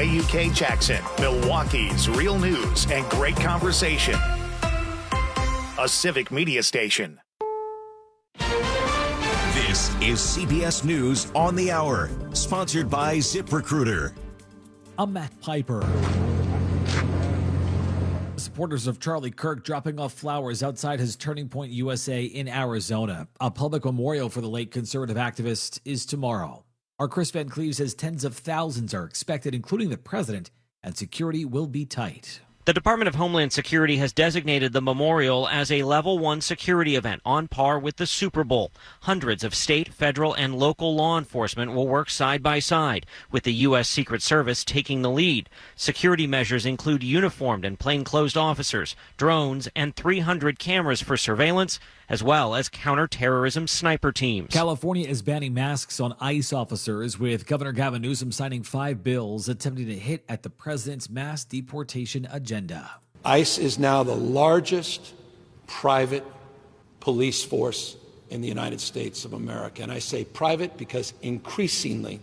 WAUK Jackson, Milwaukee's real news and great conversation. A civic media station. This is CBS News on the Hour, sponsored by ZipRecruiter. I'm Matt Piper. Supporters of Charlie Kirk dropping off flowers outside his Turning Point USA in Arizona. A public memorial for the late conservative activist is tomorrow. Our Chris Van Cleve says tens of thousands are expected, including the president, and security will be tight. The Department of Homeland Security has designated the memorial as a Level 1 security event on par with the Super Bowl. Hundreds of state, federal, and local law enforcement will work side by side, with the U.S. Secret Service taking the lead. Security measures include uniformed and plainclothes officers, drones, and 300 cameras for surveillance, as well as counterterrorism sniper teams. California is banning masks on ICE officers, with Governor Gavin Newsom signing 5 bills attempting to hit at the president's mass deportation agenda. ICE is now the largest private police force in the United States of America. And I say private because increasingly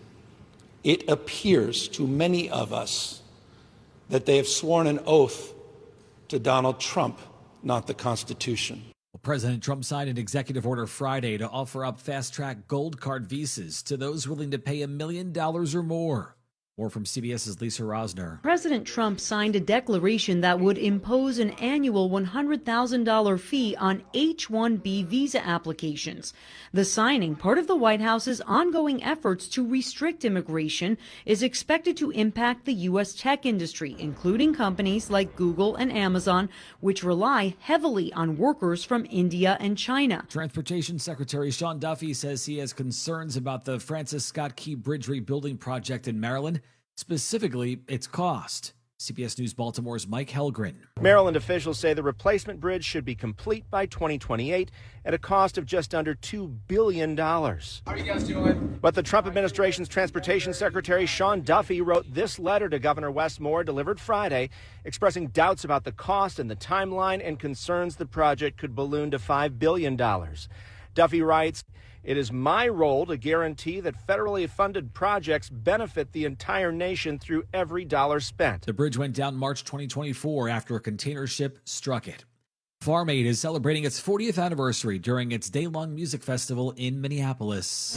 it appears to many of us that they have sworn an oath to Donald Trump, not the Constitution. President Trump signed an executive order Friday to offer up fast-track gold card visas to those willing to pay $1 million or more. More from CBS's Lisa Rosner. President Trump signed a declaration that would impose an annual $100,000 fee on H-1B visa applications. The signing, part of the White House's ongoing efforts to restrict immigration, is expected to impact the U.S. tech industry, including companies like Google and Amazon, which rely heavily on workers from India and China. Transportation Secretary Sean Duffy says he has concerns about the Francis Scott Key Bridge rebuilding project in Maryland, specifically its cost. CBS News Baltimore's Mike Helgren. Maryland officials say the replacement bridge should be complete by 2028 at a cost of just under $2 billion. How are you guys doing? But the Trump administration's Transportation Secretary Sean Duffy wrote this letter to Governor Wes Moore, delivered Friday, expressing doubts about the cost and the timeline and concerns the project could balloon to $5 billion. Duffy writes, "It is my role to guarantee that federally funded projects benefit the entire nation through every dollar spent." The bridge went down March 2024 after a container ship struck it. Farm Aid is celebrating its 40th anniversary during its day-long music festival in Minneapolis.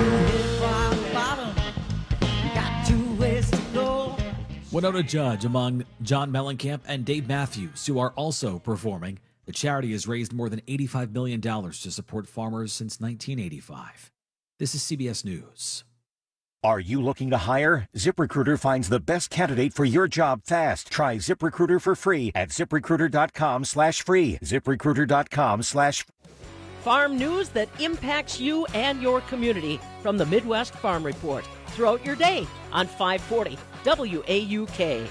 Winona Judge among John Mellencamp and Dave Matthews, who are also performing. The charity has raised more than $85 million to support farmers since 1985. This is CBS News. Are you looking to hire? ZipRecruiter finds the best candidate for your job fast. Try ZipRecruiter for free at ZipRecruiter.com/free. ZipRecruiter.com/. Farm news that impacts you and your community from the Midwest Farm Report throughout your day on 540 WAUK.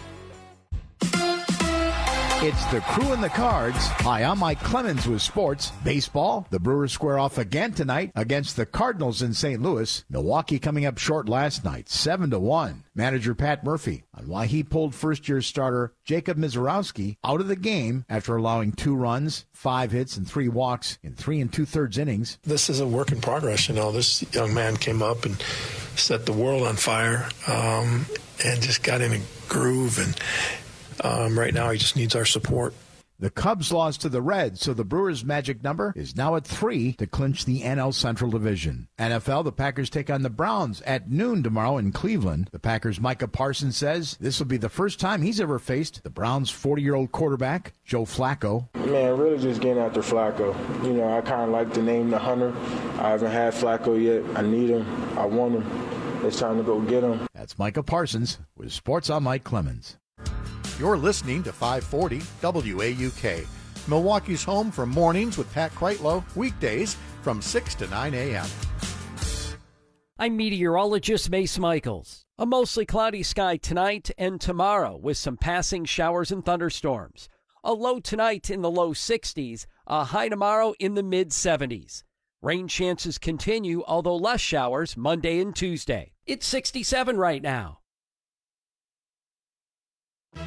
It's the Crew and the Cards. Hi, I'm Mike Clemens with sports. Baseball, the Brewers square off again tonight against the Cardinals in St. Louis. Milwaukee coming up short last night, 7-1. Manager Pat Murphy on why he pulled first-year starter Jacob Mizorowski out of the game after allowing 2 runs, 5 hits, and 3 walks in 3 2/3 innings. This is a work in progress. This young man came up and set the world on fire and just got in a groove, and right now, he just needs our support. The Cubs lost to the Reds, so the Brewers' magic number is now at 3 to clinch the NL Central Division. NFL, the Packers take on the Browns at noon tomorrow in Cleveland. The Packers' Micah Parsons says this will be the first time he's ever faced the Browns' 40-year-old quarterback, Joe Flacco. Man, really just getting after Flacco. I kind of like the name The Hunter. I haven't had Flacco yet. I need him. I want him. It's time to go get him. That's Micah Parsons with Sports on Mike Clemens. You're listening to 540 WAUK, Milwaukee's home for mornings with Pat Kreitlow, weekdays from 6 to 9 a.m. I'm meteorologist Mace Michaels. A mostly cloudy sky tonight and tomorrow with some passing showers and thunderstorms. A low tonight in the low 60s, a high tomorrow in the mid-70s. Rain chances continue, although less showers Monday and Tuesday. It's 67 right now.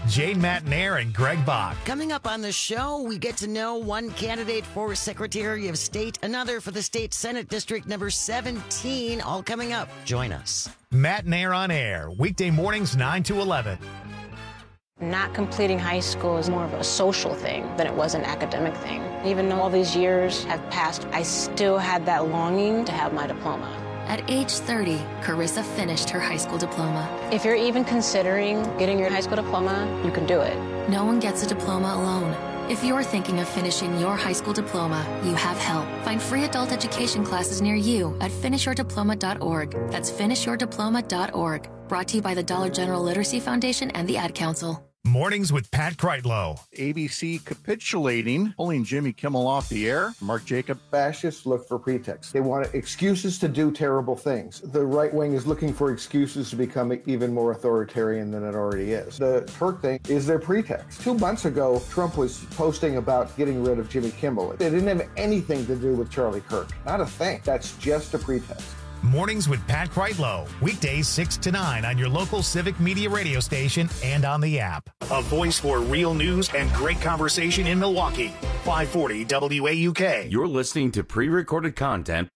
Jane Matnair and Greg Bach. Coming up on the show, we get to know one candidate for Secretary of State, another for the State Senate District number 17. All coming up. Join us. Matnair on Air, weekday mornings 9 to 11. Not completing high school is more of a social thing than it was an academic thing. Even though all these years have passed, I still had that longing to have my diploma. At age 30, Carissa finished her high school diploma. If you're even considering getting your high school diploma, you can do it. No one gets a diploma alone. If you're thinking of finishing your high school diploma, you have help. Find free adult education classes near you at finishyourdiploma.org. That's finishyourdiploma.org. Brought to you by the Dollar General Literacy Foundation and the Ad Council. Mornings with Pat Kreitlow. ABC capitulating, pulling Jimmy Kimmel off the air. Mark Jacob. Fascists look for pretexts. They want excuses to do terrible things. The right wing is looking for excuses to become even more authoritarian than it already is. The Kirk thing is their pretext. 2 months ago, Trump was posting about getting rid of Jimmy Kimmel. It didn't have anything to do with Charlie Kirk. Not a thing. That's just a pretext. Mornings with Pat Kreitlow. Weekdays 6 to 9 on your local Civic Media radio station and on the app. A voice for real news and great conversation in Milwaukee. 540 WAUK. You're listening to pre-recorded content.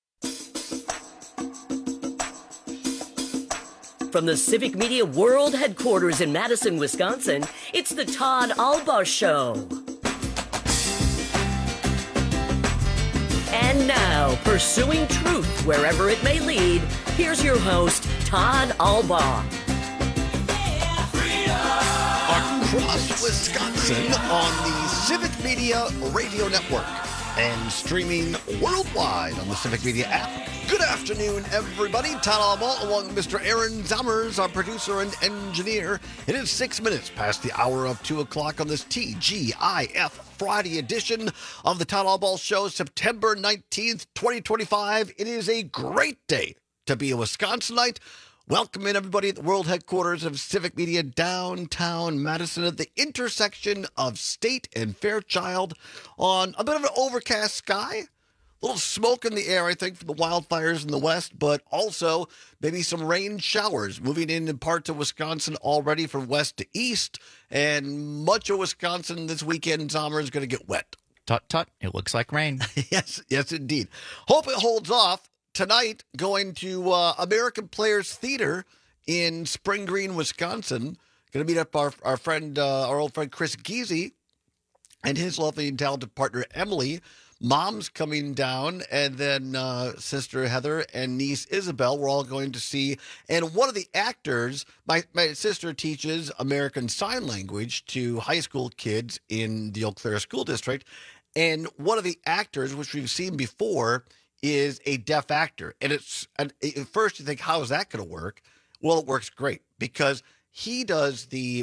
From the Civic Media World Headquarters in Madison, Wisconsin, it's the Todd Alba Show. And now, pursuing truth wherever it may lead, here's your host, Todd Alba. Across Wisconsin on the Civic Media Radio Network and streaming worldwide on the Civic Media app. Good afternoon, everybody. Todd Alba along with Mr. Aaron Zammers, our producer and engineer. It is 6 minutes past the hour of 2 o'clock on this TGIF Friday edition of the Todd Alba Show, September 19th, 2025. It is a great day to be a Wisconsinite. Welcome in, everybody, at the world headquarters of Civic Media, downtown Madison, at the intersection of State and Fairchild, on a bit of an overcast sky. A little smoke in the air, I think, from the wildfires in the west, but also maybe some rain showers moving in parts of Wisconsin already from west to east. And much of Wisconsin this weekend, summer, is going to get wet. Tut, tut. It looks like rain. Yes, indeed. Hope it holds off. Tonight, going to American Players Theater in Spring Green, Wisconsin. Going to meet up our old friend Chris Giese and his lovely and talented partner Emily. Mom's coming down, and then sister Heather and niece Isabel. We're all going to see. And one of the actors, my sister teaches American Sign Language to high school kids in the Eau Claire School District. And one of the actors, which we've seen before, is a deaf actor. And at first you think, how is that going to work? Well, it works great because he does the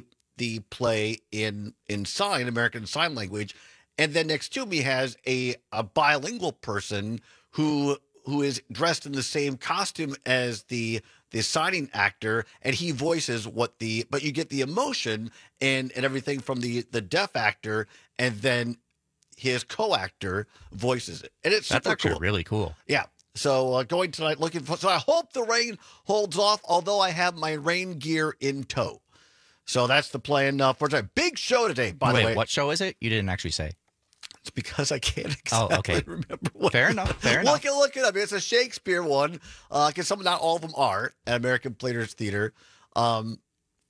play in American Sign Language. And then next to me has a bilingual person who is dressed in the same costume as the signing actor, and he voices but you get the emotion and everything from the deaf actor, and then his co-actor voices it. And it's That's actually cool. Really cool. Yeah. So going tonight, so I hope the rain holds off, although I have my rain gear in tow. So that's the plan for tonight. Big show today, by the way. Wait, what show is it? You didn't actually say. It's because I can't exactly remember what. Fair enough. Look it up. It's a Shakespeare one, because not all of them are at American Players Theater. I'm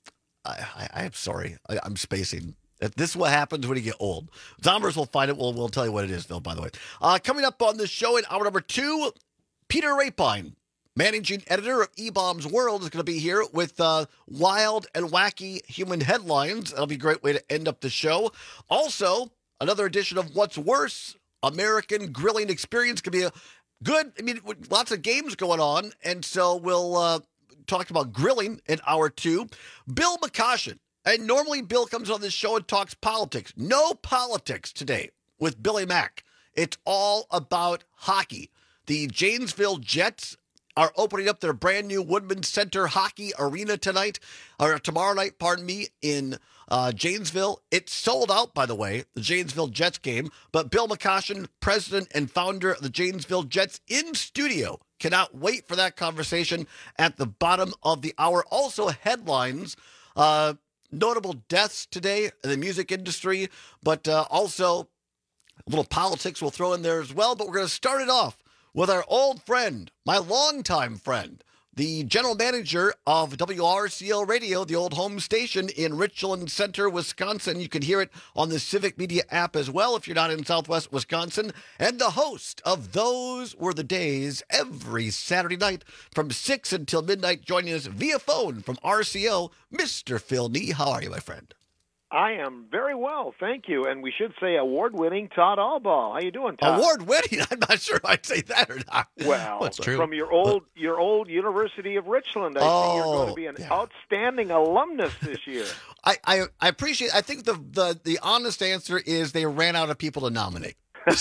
sorry. I'm spacing. This is what happens when you get old. Zombers will find it. We'll tell you what it is, though, by the way. Coming up on the show in hour number 2, Peter Rapine, managing editor of E-Bombs World, is going to be here with wild and wacky human headlines. That'll be a great way to end up the show. Also, another edition of What's Worse, American Grilling Experience. Could be a good, lots of games going on. And so we'll talk about grilling in hour 2. Bill McCoshen. And normally Bill comes on this show and talks politics. No politics today with Billy Mack. It's all about hockey. The Janesville Jets are opening up their brand new Woodman Center Hockey Arena tomorrow night, in Janesville. It's sold out, by the way, the Janesville Jets game. But Bill McCoshen, president and founder of the Janesville Jets, in studio. Cannot wait for that conversation at the bottom of the hour. Also, headlines. notable deaths today in the music industry, but also a little politics we'll throw in there as well. But we're going to start it off with our old friend, my longtime friend, the general manager of WRCL Radio, the old home station in Richland Center, Wisconsin. You can hear it on the Civic Media app as well if you're not in Southwest Wisconsin. And the host of Those Were the Days every Saturday night from 6 until midnight, joining us via phone from RCO, Mr. Phil Nee. How are you, my friend? I am very well, thank you. And we should say award-winning Todd Albaugh. How you doing, Todd? Award-winning? I'm not sure I'd say that or not. Well, it's true. From your old University of Richland, I think you're going to be an outstanding alumnus this year. I appreciate. I think the honest answer is they ran out of people to nominate.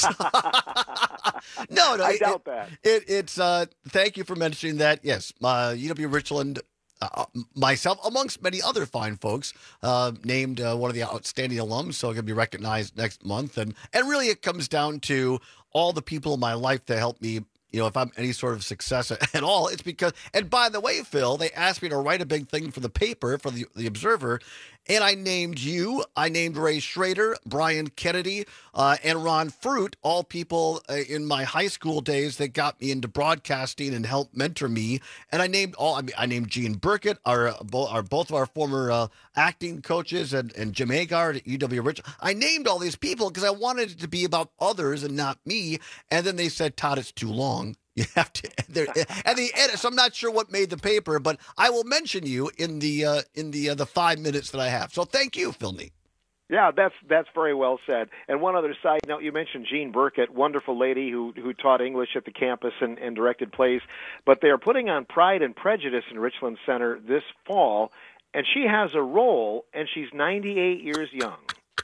No, I doubt that. It's thank you for mentioning that. Yes, UW Richland. Myself, amongst many other fine folks, named one of the outstanding alums, so I'm going to be recognized next month. And really it comes down to all the people in my life that helped me, if I'm any sort of success at all, it's because, and by the way, Phil, they asked me to write a big thing for the paper, for the Observer, and I named you, I named Ray Schrader, Brian Kennedy, and Ron Fruit, all people in my high school days that got me into broadcasting and helped mentor me. And I named I named Gene Burkett, both of our former acting coaches, and Jim Agard at UW Richland. I named all these people because I wanted it to be about others and not me. And then they said, Todd, it's too long. You have to, and the edit. So I'm not sure what made the paper, but I will mention you in the 5 minutes that I have. So thank you, Phil Nee. Yeah, that's very well said. And one other side note, you mentioned Jean Burkett, wonderful lady who taught English at the campus and directed plays. But they are putting on Pride and Prejudice in Richland Center this fall, and she has a role, and she's 98 years young.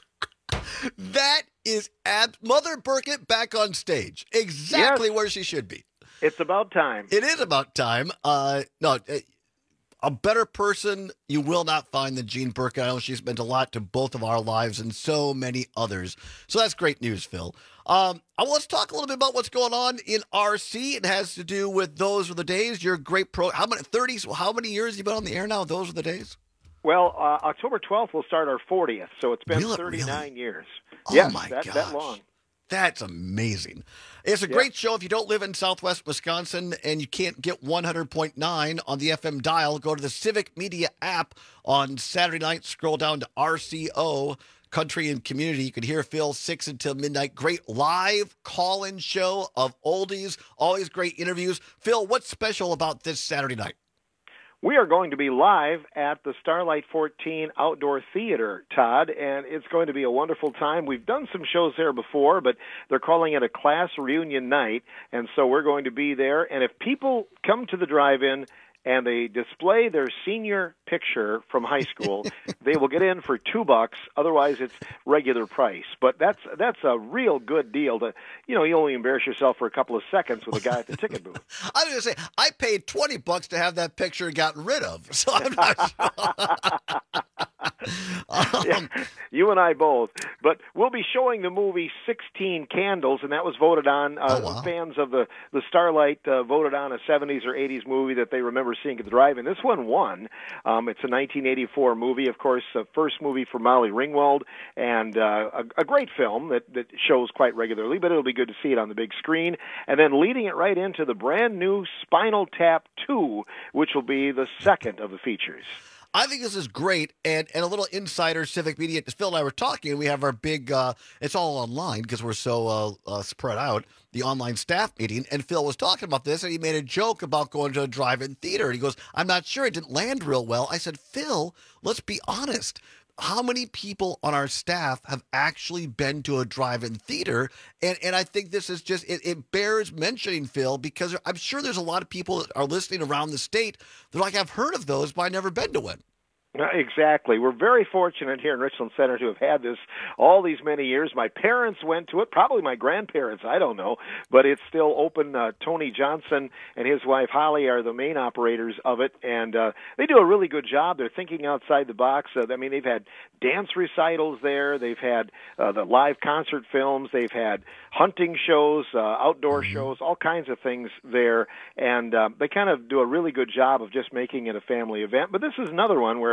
That is Mother Burkett back on stage, exactly where she should be. It's about time. It is about time. A better person you will not find than Jean Burkett. I know she's meant a lot to both of our lives and so many others. So that's great news, Phil. Let's talk a little bit about what's going on in RC. It has to do with Those Were the Days. You're a great pro. How many years have you been on the air now? Those Were the Days? Well, October 12th will start our 40th, so it's been 39 years. Oh, my gosh. That long. That's amazing. It's a great show. If you don't live in Southwest Wisconsin and you can't get 100.9 on the FM dial, go to the Civic Media app on Saturday night. Scroll down to RCO, Country and Community. You can hear Phil 6 until midnight. Great live call-in show of oldies. Always great interviews. Phil, what's special about this Saturday night? We are going to be live at the Starlight 14 Outdoor Theater, Todd, and it's going to be a wonderful time. We've done some shows there before, but they're calling it a class reunion night, and so we're going to be there. And if people come to the drive-in and they display their senior picture from high school, they will get in for $2. Otherwise, it's regular price. But that's a real good deal. You only embarrass yourself for a couple of seconds with a guy at the ticket booth. I was going to say, I paid $20 to have that picture gotten rid of, so I'm not sure. Yeah, you and I both. But we'll be showing the movie 16 Candles, and that was voted on. Fans of the Starlight voted on a 70s or 80s movie that they remember seeing at the drive-in. This one won. It's a 1984 movie, of course, the first movie for Molly Ringwald, and a great film that shows quite regularly, but it'll be good to see it on the big screen. And then leading it right into the brand new Spinal Tap 2, which will be the second of the features. I think this is great, and a little insider Civic Media. Phil and I were talking, and we have our big, it's all online because we're so spread out, the online staff meeting, and Phil was talking about this, and he made a joke about going to a drive-in theater, and he goes, I'm not sure, it didn't land real well. I said, Phil, let's be honest. How many people on our staff have actually been to a drive-in theater? And I think this is just, it bears mentioning, Phil, because I'm sure there's a lot of people that are listening around the state. They're like, I've heard of those, but I've never been to one. Exactly. We're very fortunate here in Richland Center to have had this all these many years. My parents went to it, probably my grandparents, I don't know, but it's still open. Tony Johnson and his wife Holly are the main operators of it, and they do a really good job. They're thinking outside the box. They've had dance recitals there. They've had the live concert films. They've had hunting shows, outdoor shows, all kinds of things there, and they kind of do a really good job of just making it a family event. But this is another one where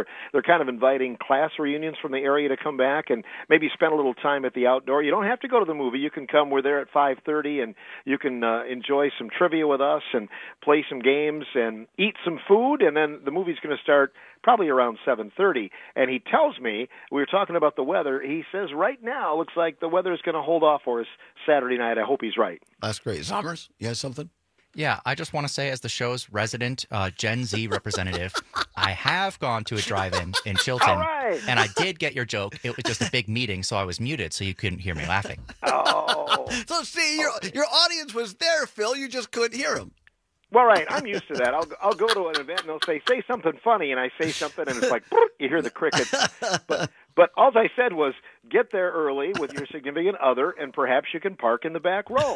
they're kind of inviting class reunions from the area to come back and maybe spend a little time at the outdoor. You don't have to go to the movie. You can come. We're there at 5:30, and you can enjoy some trivia with us and play some games and eat some food, and then the movie's going to start probably around 7:30. And he tells me, we were talking about the weather, he says right now looks like the weather is going to hold off for us Saturday night. I hope he's right. That's great. Zommers, you have something? Yeah, I just want to say, as the show's resident Gen Z representative, I have gone to a drive-in in Chilton, and I did get your joke. It was just a big meeting, so I was muted, so you couldn't hear me laughing. Oh. So, see, your audience was there, Phil. You just couldn't hear him. Well, right. I'm used to that. I'll go to an event, and they'll say something funny, and I say something, and it's like, you hear the crickets. But all I said was, get there early with your significant other, and perhaps you can park in the back row.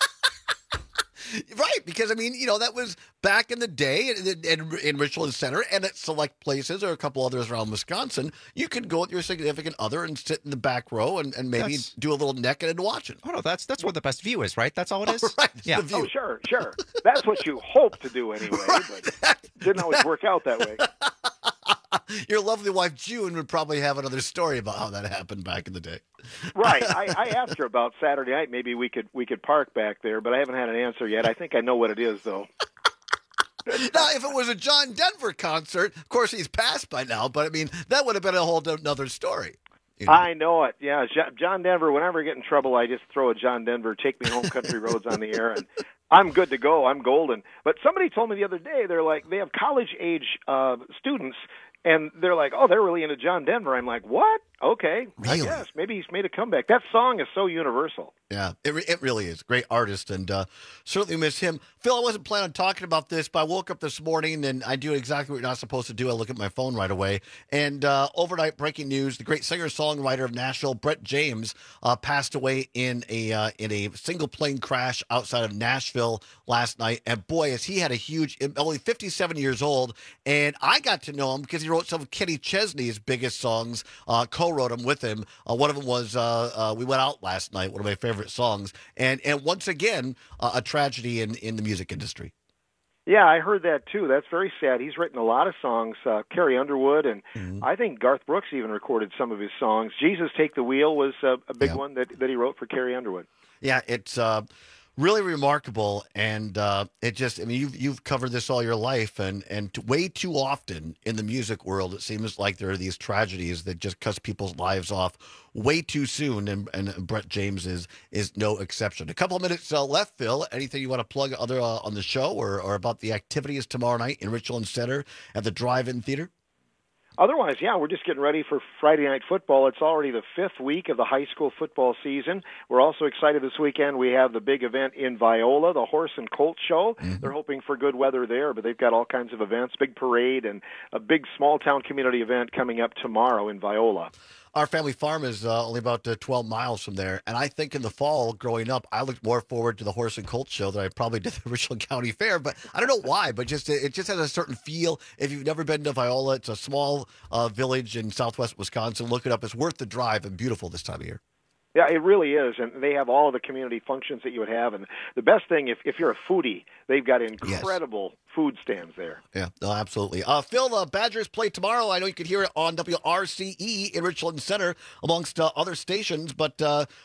Right, because, I mean, that was back in the day in Richland Center and at select places or a couple others around Wisconsin. You could go with your significant other and sit in the back row and maybe do a little naked and watch it. Oh, no, that's where the best view is, right? That's all it is? Right, yeah. The view. Oh, sure. That's what you hope to do anyway, but didn't always work out that way. Your lovely wife, June, would probably have another story about how that happened back in the day. Right. I asked her about Saturday night. Maybe we could park back there, but I haven't had an answer yet. I think I know what it is, though. Now, if it was a John Denver concert, of course he's passed by now, but, I mean, that would have been a whole another story. I know it. Yeah, John Denver, whenever I get in trouble, I just throw a John Denver, Take Me Home Country Roads on the air, and I'm good to go. I'm golden. But somebody told me the other day, they have college-age students, and they're like, oh, they're really into John Denver. I'm like, what? Okay, really? I guess. Maybe he's made a comeback. That song is so universal. Yeah, it really is. Great artist, and certainly miss him. Phil, I wasn't planning on talking about this, but I woke up this morning, and I do exactly what you're not supposed to do. I look at my phone right away. And overnight breaking news, the great singer-songwriter of Nashville, Brett James, passed away in a single plane crash outside of Nashville last night. And boy, has he had a huge, only 57 years old, and I got to know him because he wrote some of Kenny Chesney's biggest songs, co-wrote them with him. One of them was We Went Out Last Night, one of my favorite songs. And once again, a tragedy in the music industry. Yeah, I heard that too. That's very sad. He's written a lot of songs. Carrie Underwood, and I think Garth Brooks even recorded some of his songs. Jesus Take the Wheel was a big one that he wrote for Carrie Underwood. Yeah, it's really remarkable, and it just, I mean, you've covered this all your life, and way too often in the music world, it seems like there are these tragedies that just cut people's lives off way too soon, and Brett James is no exception. A couple of minutes left, Phil. Anything you want to plug other on the show or about the activities tomorrow night in Richland Center at the Drive-In Theater? Otherwise, yeah, we're just getting ready for Friday Night Football. It's already the 5th week of the high school football season. We're also excited this weekend. We have the big event in Viola, the Horse and Colt Show. They're hoping for good weather there, but they've got all kinds of events, big parade, and a big small-town community event coming up tomorrow in Viola. Our family farm is only about 12 miles from there, and I think in the fall, growing up, I looked more forward to the Horse and Colt Show than I probably did the Richland County Fair, but I don't know why, but it just has a certain feel. If you've never been to Viola, it's a small village in southwest Wisconsin. Look it up. It's worth the drive and beautiful this time of year. Yeah, it really is, and they have all of the community functions that you would have. And the best thing, if you're a foodie, they've got incredible food stands there. Yeah, no, absolutely. Phil, Badgers play tomorrow. I know you could hear it on WRCE in Richland Center, amongst other stations, but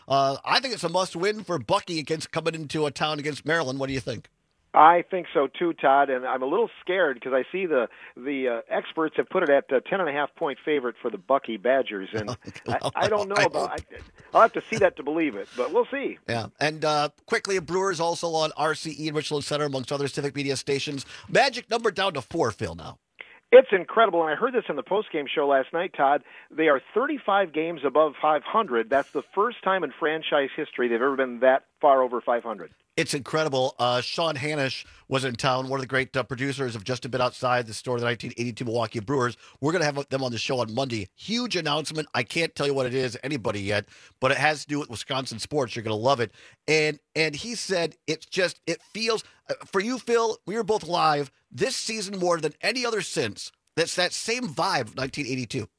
I think it's a must-win for Bucky coming into a town against Maryland. What do you think? I think so too, Todd, and I'm a little scared because I see the experts have put it at 10.5-point favorite for the Bucky Badgers, and I don't know about. I'll have to see that to believe it, but we'll see. Yeah, and quickly, Brewers also on RCE in Richland Center, amongst other civic media stations. Magic number down to 4, Phil, now. It's incredible, and I heard this in the postgame show last night, Todd. They are 35 games above 500. That's the first time in franchise history they've ever been that far over 500. It's incredible. Sean Hanisch was in town, one of the great producers of Just a Bit Outside, the story of the 1982 Milwaukee Brewers. We're going to have them on the show on Monday. Huge announcement. I can't tell you what it is, anybody yet, but it has to do with Wisconsin sports. You're going to love it. And he said it feels, for you, Phil, we were both live, this season more than any other since, that's that same vibe of 1982.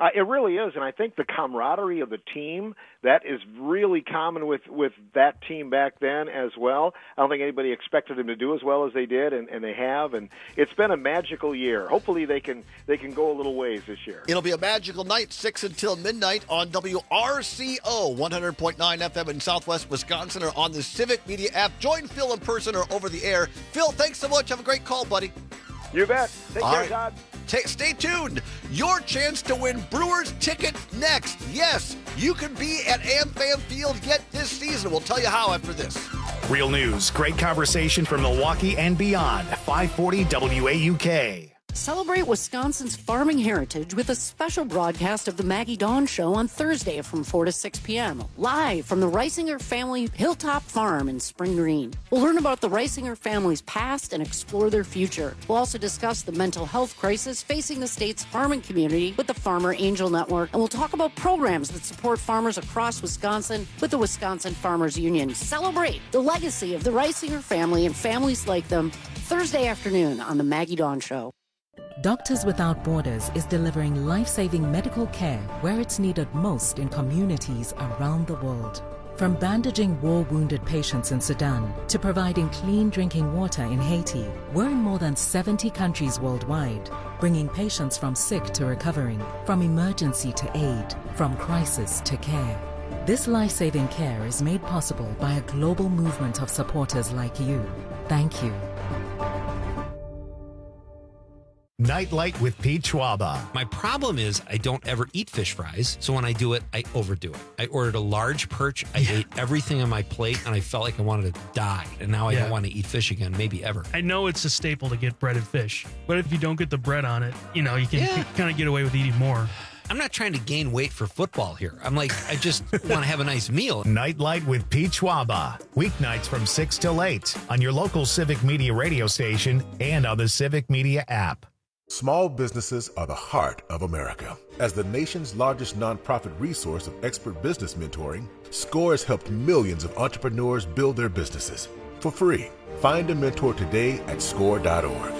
It really is, and I think the camaraderie of the team, that is really common with that team back then as well. I don't think anybody expected them to do as well as they did, and they have, and it's been a magical year. Hopefully they can go a little ways this year. It'll be a magical night, 6 until midnight on WRCO, 100.9 FM in Southwest Wisconsin, or on the Civic Media app. Join Phil in person or over the air. Phil, thanks so much. Have a great call, buddy. You bet. Take care, Todd. Stay tuned. Your chance to win Brewers tickets next. Yes, you can be at AmFam Field yet this season. We'll tell you how after this. Real news, great conversation from Milwaukee and beyond. 540 WAUK. Celebrate Wisconsin's farming heritage with a special broadcast of the Maggie Dawn Show on Thursday from 4 to 6 p.m. live from the Reisinger family Hilltop Farm in Spring Green. We'll learn about the Reisinger family's past and explore their future. We'll also discuss the mental health crisis facing the state's farming community with the Farmer Angel Network, and we'll talk about programs that support farmers across Wisconsin with the Wisconsin Farmers Union. Celebrate the legacy of the Reisinger family and families like them Thursday afternoon on the Maggie Dawn Show. Doctors Without Borders is delivering life-saving medical care where it's needed most in communities around the world. From bandaging war-wounded patients in Sudan to providing clean drinking water in Haiti, we're in more than 70 countries worldwide, bringing patients from sick to recovering, from emergency to aid, from crisis to care. This life-saving care is made possible by a global movement of supporters like you. Thank you. Nightlight with Pete Schwaba. My problem is I don't ever eat fish fries, so when I do it, I overdo it. I ordered a large perch. I ate everything on my plate, and I felt like I wanted to die. And now I don't want to eat fish again, maybe ever. I know it's a staple to get breaded fish, but if you don't get the bread on it, you can kind of get away with eating more. I'm not trying to gain weight for football here. I'm like, I just want to have a nice meal. Nightlight with Pete Schwaba. Weeknights from 6 till 8 on your local Civic Media radio station and on the Civic Media app. Small businesses are the heart of America. As the nation's largest nonprofit resource of expert business mentoring, SCORE has helped millions of entrepreneurs build their businesses for free. Find a mentor today at score.org.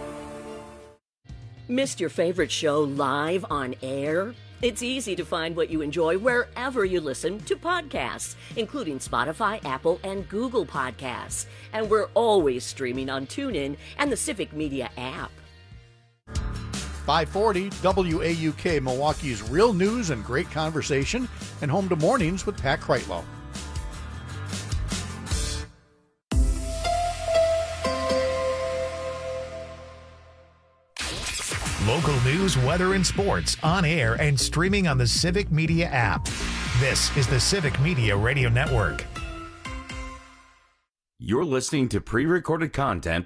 Missed your favorite show live on air? It's easy to find what you enjoy wherever you listen to podcasts, including Spotify, Apple, and Google Podcasts. And we're always streaming on TuneIn and the Civic Media app. 540 WAUK, Milwaukee's real news and great conversation, and home to mornings with Pat Kreitlow. Local news, weather, and sports on air and streaming on the Civic Media app. This is the Civic Media Radio Network. You're listening to pre-recorded content.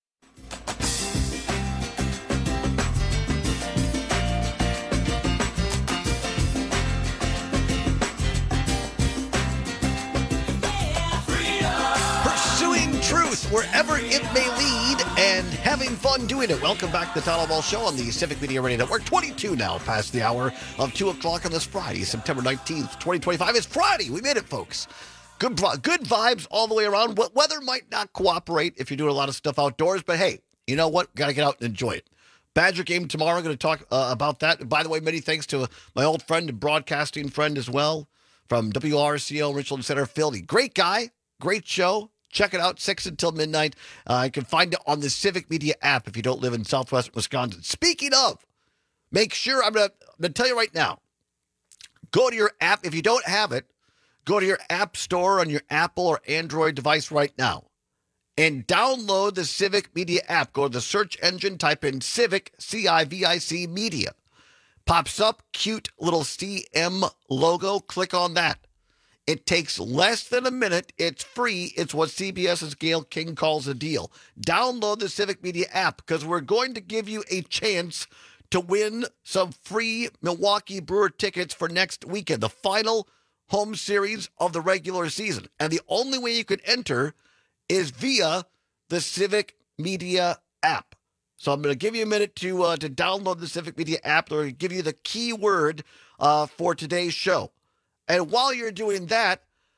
Wherever it may lead, and having fun doing it. Welcome back to the Todd Ball Show on the Civic Media Radio Network. 22 now past the hour of 2 o'clock on this Friday, September 19th, 2025. It's Friday. We made it, folks. Good vibes all the way around. Weather might not cooperate if you're doing a lot of stuff outdoors, but hey, you know what? Got to get out and enjoy it. Badger game tomorrow. I'm going to talk about that. By the way, many thanks to my old friend and broadcasting friend as well from WRCO Richland Center, Phil. Great guy. Great show. Check it out, 6 until midnight. You can find it on the Civic Media app if you don't live in Southwest Wisconsin. Speaking of, make sure, I'm going to tell you right now, go to your app. If you don't have it, go to your app store on your Apple or Android device right now and download the Civic Media app. Go to the search engine, type in Civic, C-I-V-I-C Media. Pops up, cute little CM logo. Click on that. It takes less than a minute. It's free. It's what CBS's Gail King calls a deal. Download the Civic Media app because we're going to give you a chance to win some free Milwaukee Brewer tickets for next weekend, the final home series of the regular season. And the only way you could enter is via the Civic Media app. So I'm going to give you a minute to download the Civic Media app. Or give you the keyword for today's show. And while you're doing that,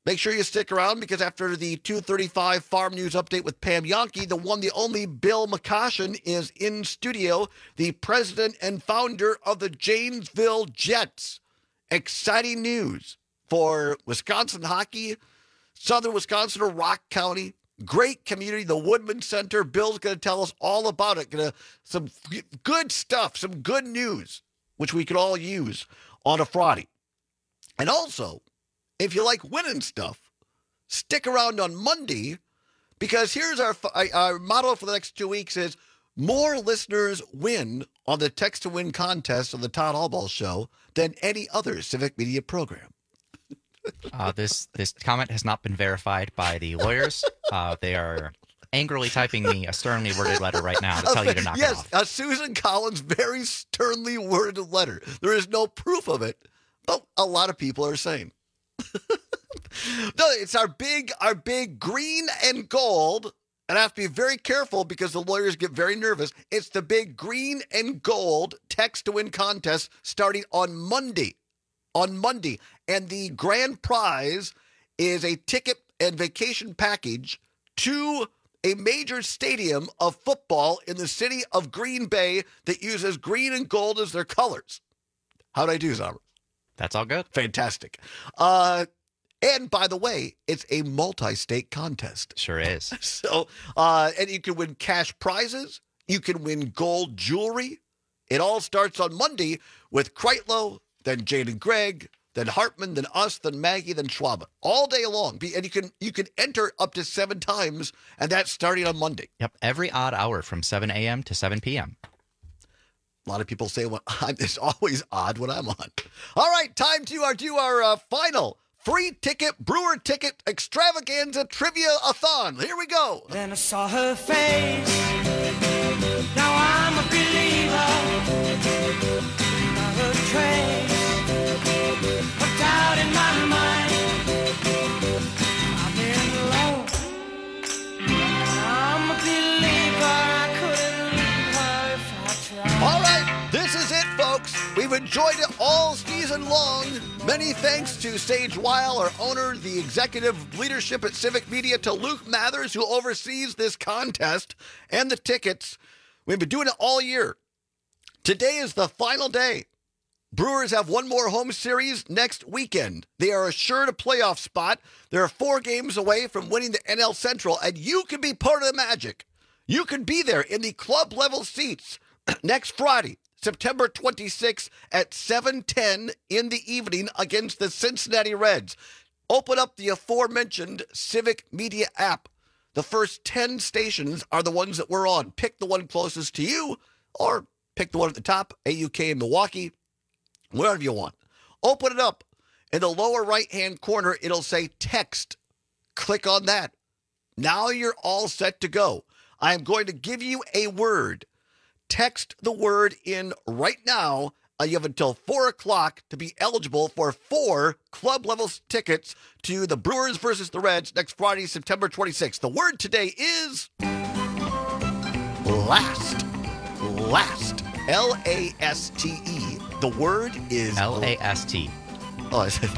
Make sure you stick around because after the 2:35 Farm News Update with Pam Yonke, the one, the only Bill McCoshen is in studio, the president and founder of the Janesville Jets. Exciting news for Wisconsin hockey, Southern Wisconsin or Rock County. Great community, the Woodman Center. Bill's going to tell us all about it. Some good stuff, some good news, which we could all use on a Friday. And also, if you like winning stuff, stick around on Monday because here's our motto for the next 2 weeks is more listeners win on the Text to Win contest on the Todd Allball Show than any other civic media program. This comment has not been verified by the lawyers. They are angrily typing me a sternly worded letter right now to tell you to knock it off. Yes, Susan Collins' very sternly worded letter. There is no proof of it, but a lot of people are saying. No, it's our big green and gold. And I have to be very careful because the lawyers get very nervous. It's the big green and gold Text to Win contest starting on Monday. And the grand prize is a ticket and vacation package to a major stadium of football in the city of Green Bay that uses green and gold as their colors. How'd I do, Zommer? That's all good. Fantastic. And by the way, it's a multi-state contest. Sure is. So, and you can win cash prizes. You can win gold jewelry. It all starts on Monday with Kreitlow, then Jane and Greg, then Hartman, then us, then Maggie, then Schwab. All day long. And you can enter up to 7 times, and that's starting on Monday. Yep, every odd hour from 7 a.m. to 7 p.m. A lot of people say it's always odd when I'm on. All right, time to do our final free ticket, Brewer ticket extravaganza trivia-a-thon. Here we go. Then I saw her face. Now I'm a believer. Not a trace of doubt in my mind. I've been alone. I'm a believer. I couldn't leave her if I tried. All right, this is it, folks. We've enjoyed it all season long. Many thanks to Sage Weil, our owner, the executive leadership at Civic Media, to Luke Mathers, who oversees this contest and the tickets. We've been doing it all year. Today is the final day. Brewers have one more home series next weekend. They are assured a playoff spot. They're 4 games away from winning the NL Central, and you can be part of the magic. You can be there in the club-level seats next Friday, September 26th at 7:10 in the evening against the Cincinnati Reds. Open up the aforementioned Civic Media app. The first 10 stations are the ones that we're on. Pick the one closest to you or pick the one at the top, AUK in Milwaukee, wherever you want. Open it up. In the lower right-hand corner, it'll say text. Click on that. Now you're all set to go. I am going to give you a word. Text the word in right now. You have until 4 o'clock to be eligible for 4 club-level tickets to the Brewers versus the Reds next Friday, September 26th. The word today is last. Last. L-A-S-T-E. The word is L-A-S-T. Oh, I said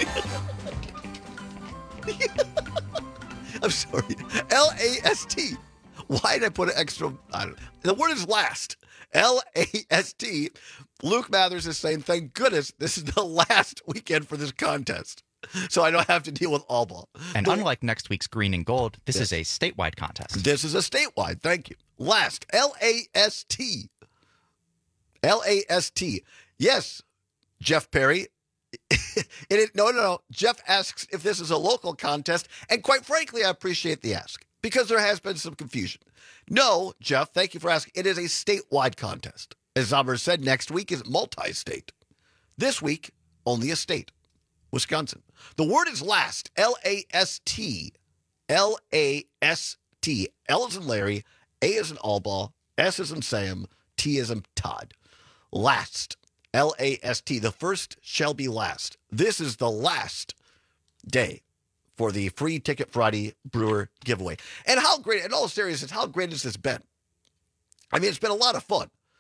I'm sorry. L-A-S-T. Why did I put an extra? I don't know. The word is last. L-A-S-T. Luke Mathers is saying, thank goodness this is the last weekend for this contest, so I don't have to deal with all ball. And unlike next week's green and gold, this is a statewide contest. This is a statewide. Thank you. Last. L-A-S-T. L-A-S-T. Yes, Jeff Perry. No. Jeff asks if this is a local contest, and quite frankly, I appreciate the ask because there has been some confusion. No, Jeff, thank you for asking. It is a statewide contest. As Zommer said, next week is multi-state. This week, only a state, Wisconsin. The word is last, L-A-S-T. L-A-S-T. L as in Larry, A as in Allball, S as in Sam, T as in Todd. Last, L-A-S-T. The first shall be last. This is the last day for the Free Ticket Friday Brewer giveaway. And how great, in all seriousness, how great has this been? I mean, it's been a lot of fun.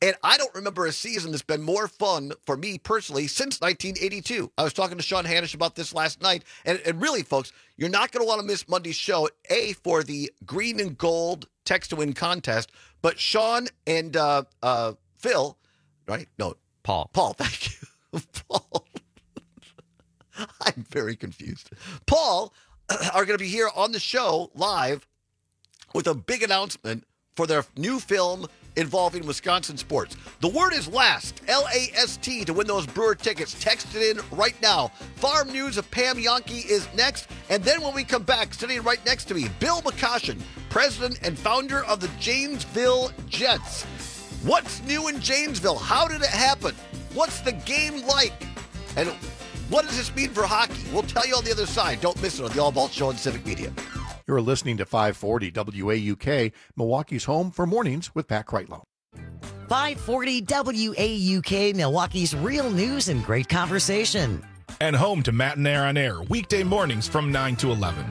And I don't remember a season that's been more fun for me personally since 1982. I was talking to Sean Hanish about this last night. And really, folks, you're not going to want to miss Monday's show, for the green and gold text to win contest. But Sean and Phil, right? No, Paul, thank you. Paul. I'm very confused. Paul are going to be here on the show live with a big announcement for their new film involving Wisconsin sports. The word is last, L-A-S-T, to win those Brewer tickets. Text it in right now. Farm News of Pam Yonke is next. And then when we come back, sitting right next to me, Bill McCoshen, president and founder of the Janesville Jets. What's new in Janesville? How did it happen? What's the game like? And what does this mean for hockey? We'll tell you on the other side. Don't miss it on the All Ball Show on Civic Media. You're listening to 540 WAUK, Milwaukee's home for mornings with Pat Kreitlow. 540 WAUK, Milwaukee's real news and great conversation. And home to Matt and Air on Air, weekday mornings from 9 to 11.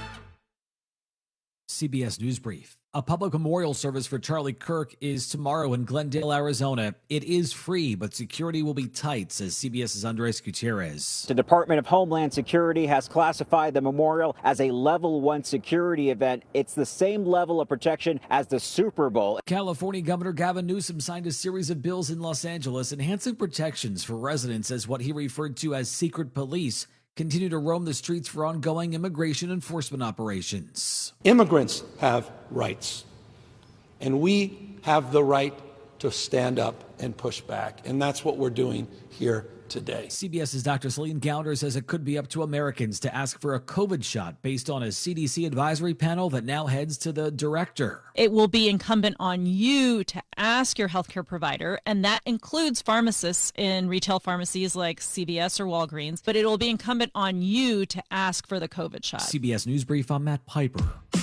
CBS News Brief. A public memorial service for Charlie Kirk is tomorrow in Glendale, Arizona. It is free, but security will be tight, says CBS's Andres Gutierrez. The Department of Homeland Security has classified the memorial as a level 1 security event. It's the same level of protection as the Super Bowl. California Governor Gavin Newsom signed a series of bills in Los Angeles enhancing protections for residents as what he referred to as secret police continue to roam the streets for ongoing immigration enforcement operations. Immigrants have rights, and we have the right to stand up and push back, and that's what we're doing here today. CBS's Dr. Celine Gounder says it could be up to Americans to ask for a COVID shot based on a CDC advisory panel that now heads to the director. It will be incumbent on you to ask your healthcare provider, and that includes pharmacists in retail pharmacies like CVS or Walgreens, but it will be incumbent on you to ask for the COVID shot. CBS News Brief, I'm Matt Piper.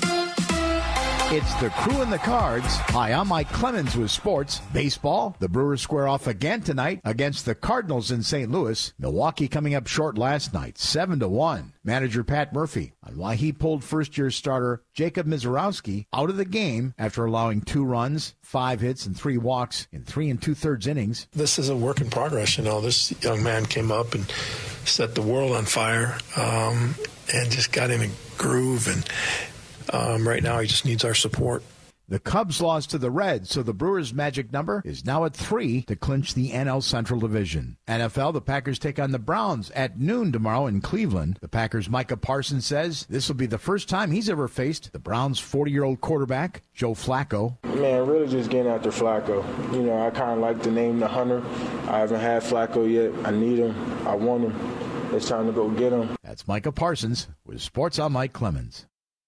It's the Crew and the Cards. Hi, I'm Mike Clemens with sports. Baseball, the Brewers square off again tonight against the Cardinals in St. Louis. Milwaukee coming up short last night, 7-1. Manager Pat Murphy on why he pulled first-year starter Jacob Mizorowski out of the game after allowing 2 runs, 5 hits, and 3 walks in 3 2/3 innings. This is a work in progress. This young man came up and set the world on fire and just got in a groove, and right now he just needs our support. The Cubs lost to the Reds, so the Brewers' magic number is now at 3 to clinch the NL Central Division. NFL, the Packers take on the Browns at noon tomorrow in Cleveland. The Packers' Micah Parsons says this will be the first time he's ever faced the Browns' 40-year-old quarterback, Joe Flacco. Man, really just getting after Flacco. I kind of like the name the Hunter. I haven't had Flacco yet. I need him. I want him. It's time to go get him. That's Micah Parsons with Sports on Mike Clemens.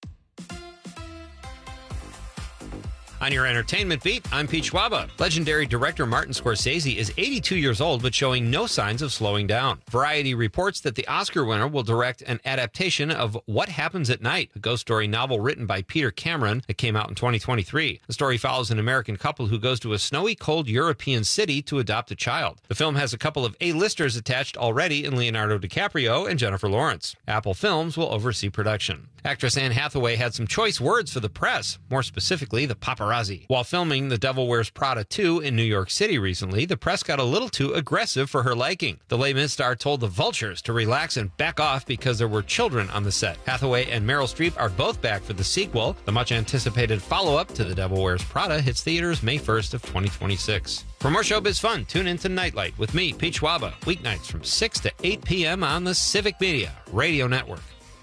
On your entertainment beat, I'm Pete Schwaba. Legendary director Martin Scorsese is 82 years old, but showing no signs of slowing down. Variety reports that the Oscar winner will direct an adaptation of What Happens at Night, a ghost story novel written by Peter Cameron that came out in 2023. The story follows an American couple who goes to a snowy, cold European city to adopt a child. The film has a couple of A-listers attached already in Leonardo DiCaprio and Jennifer Lawrence. Apple Films will oversee production. Actress Anne Hathaway had some choice words for the press, more specifically the paparazzi. While filming The Devil Wears Prada 2 in New York City recently, the press got a little too aggressive for her liking. The Les Mis star told the Vultures to relax and back off because there were children on the set. Hathaway and Meryl Streep are both back for the sequel. The much-anticipated follow-up to The Devil Wears Prada hits theaters May 1st of 2026. For more showbiz fun, tune in to Nightlight with me, Pete Schwaba, weeknights from 6 to 8 p.m. on the Civic Media Radio Network.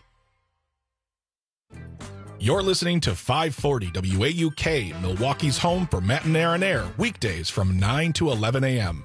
You're listening to 540 WAUK, Milwaukee's home for Matt and Air on Air, weekdays from 9 to 11 a.m.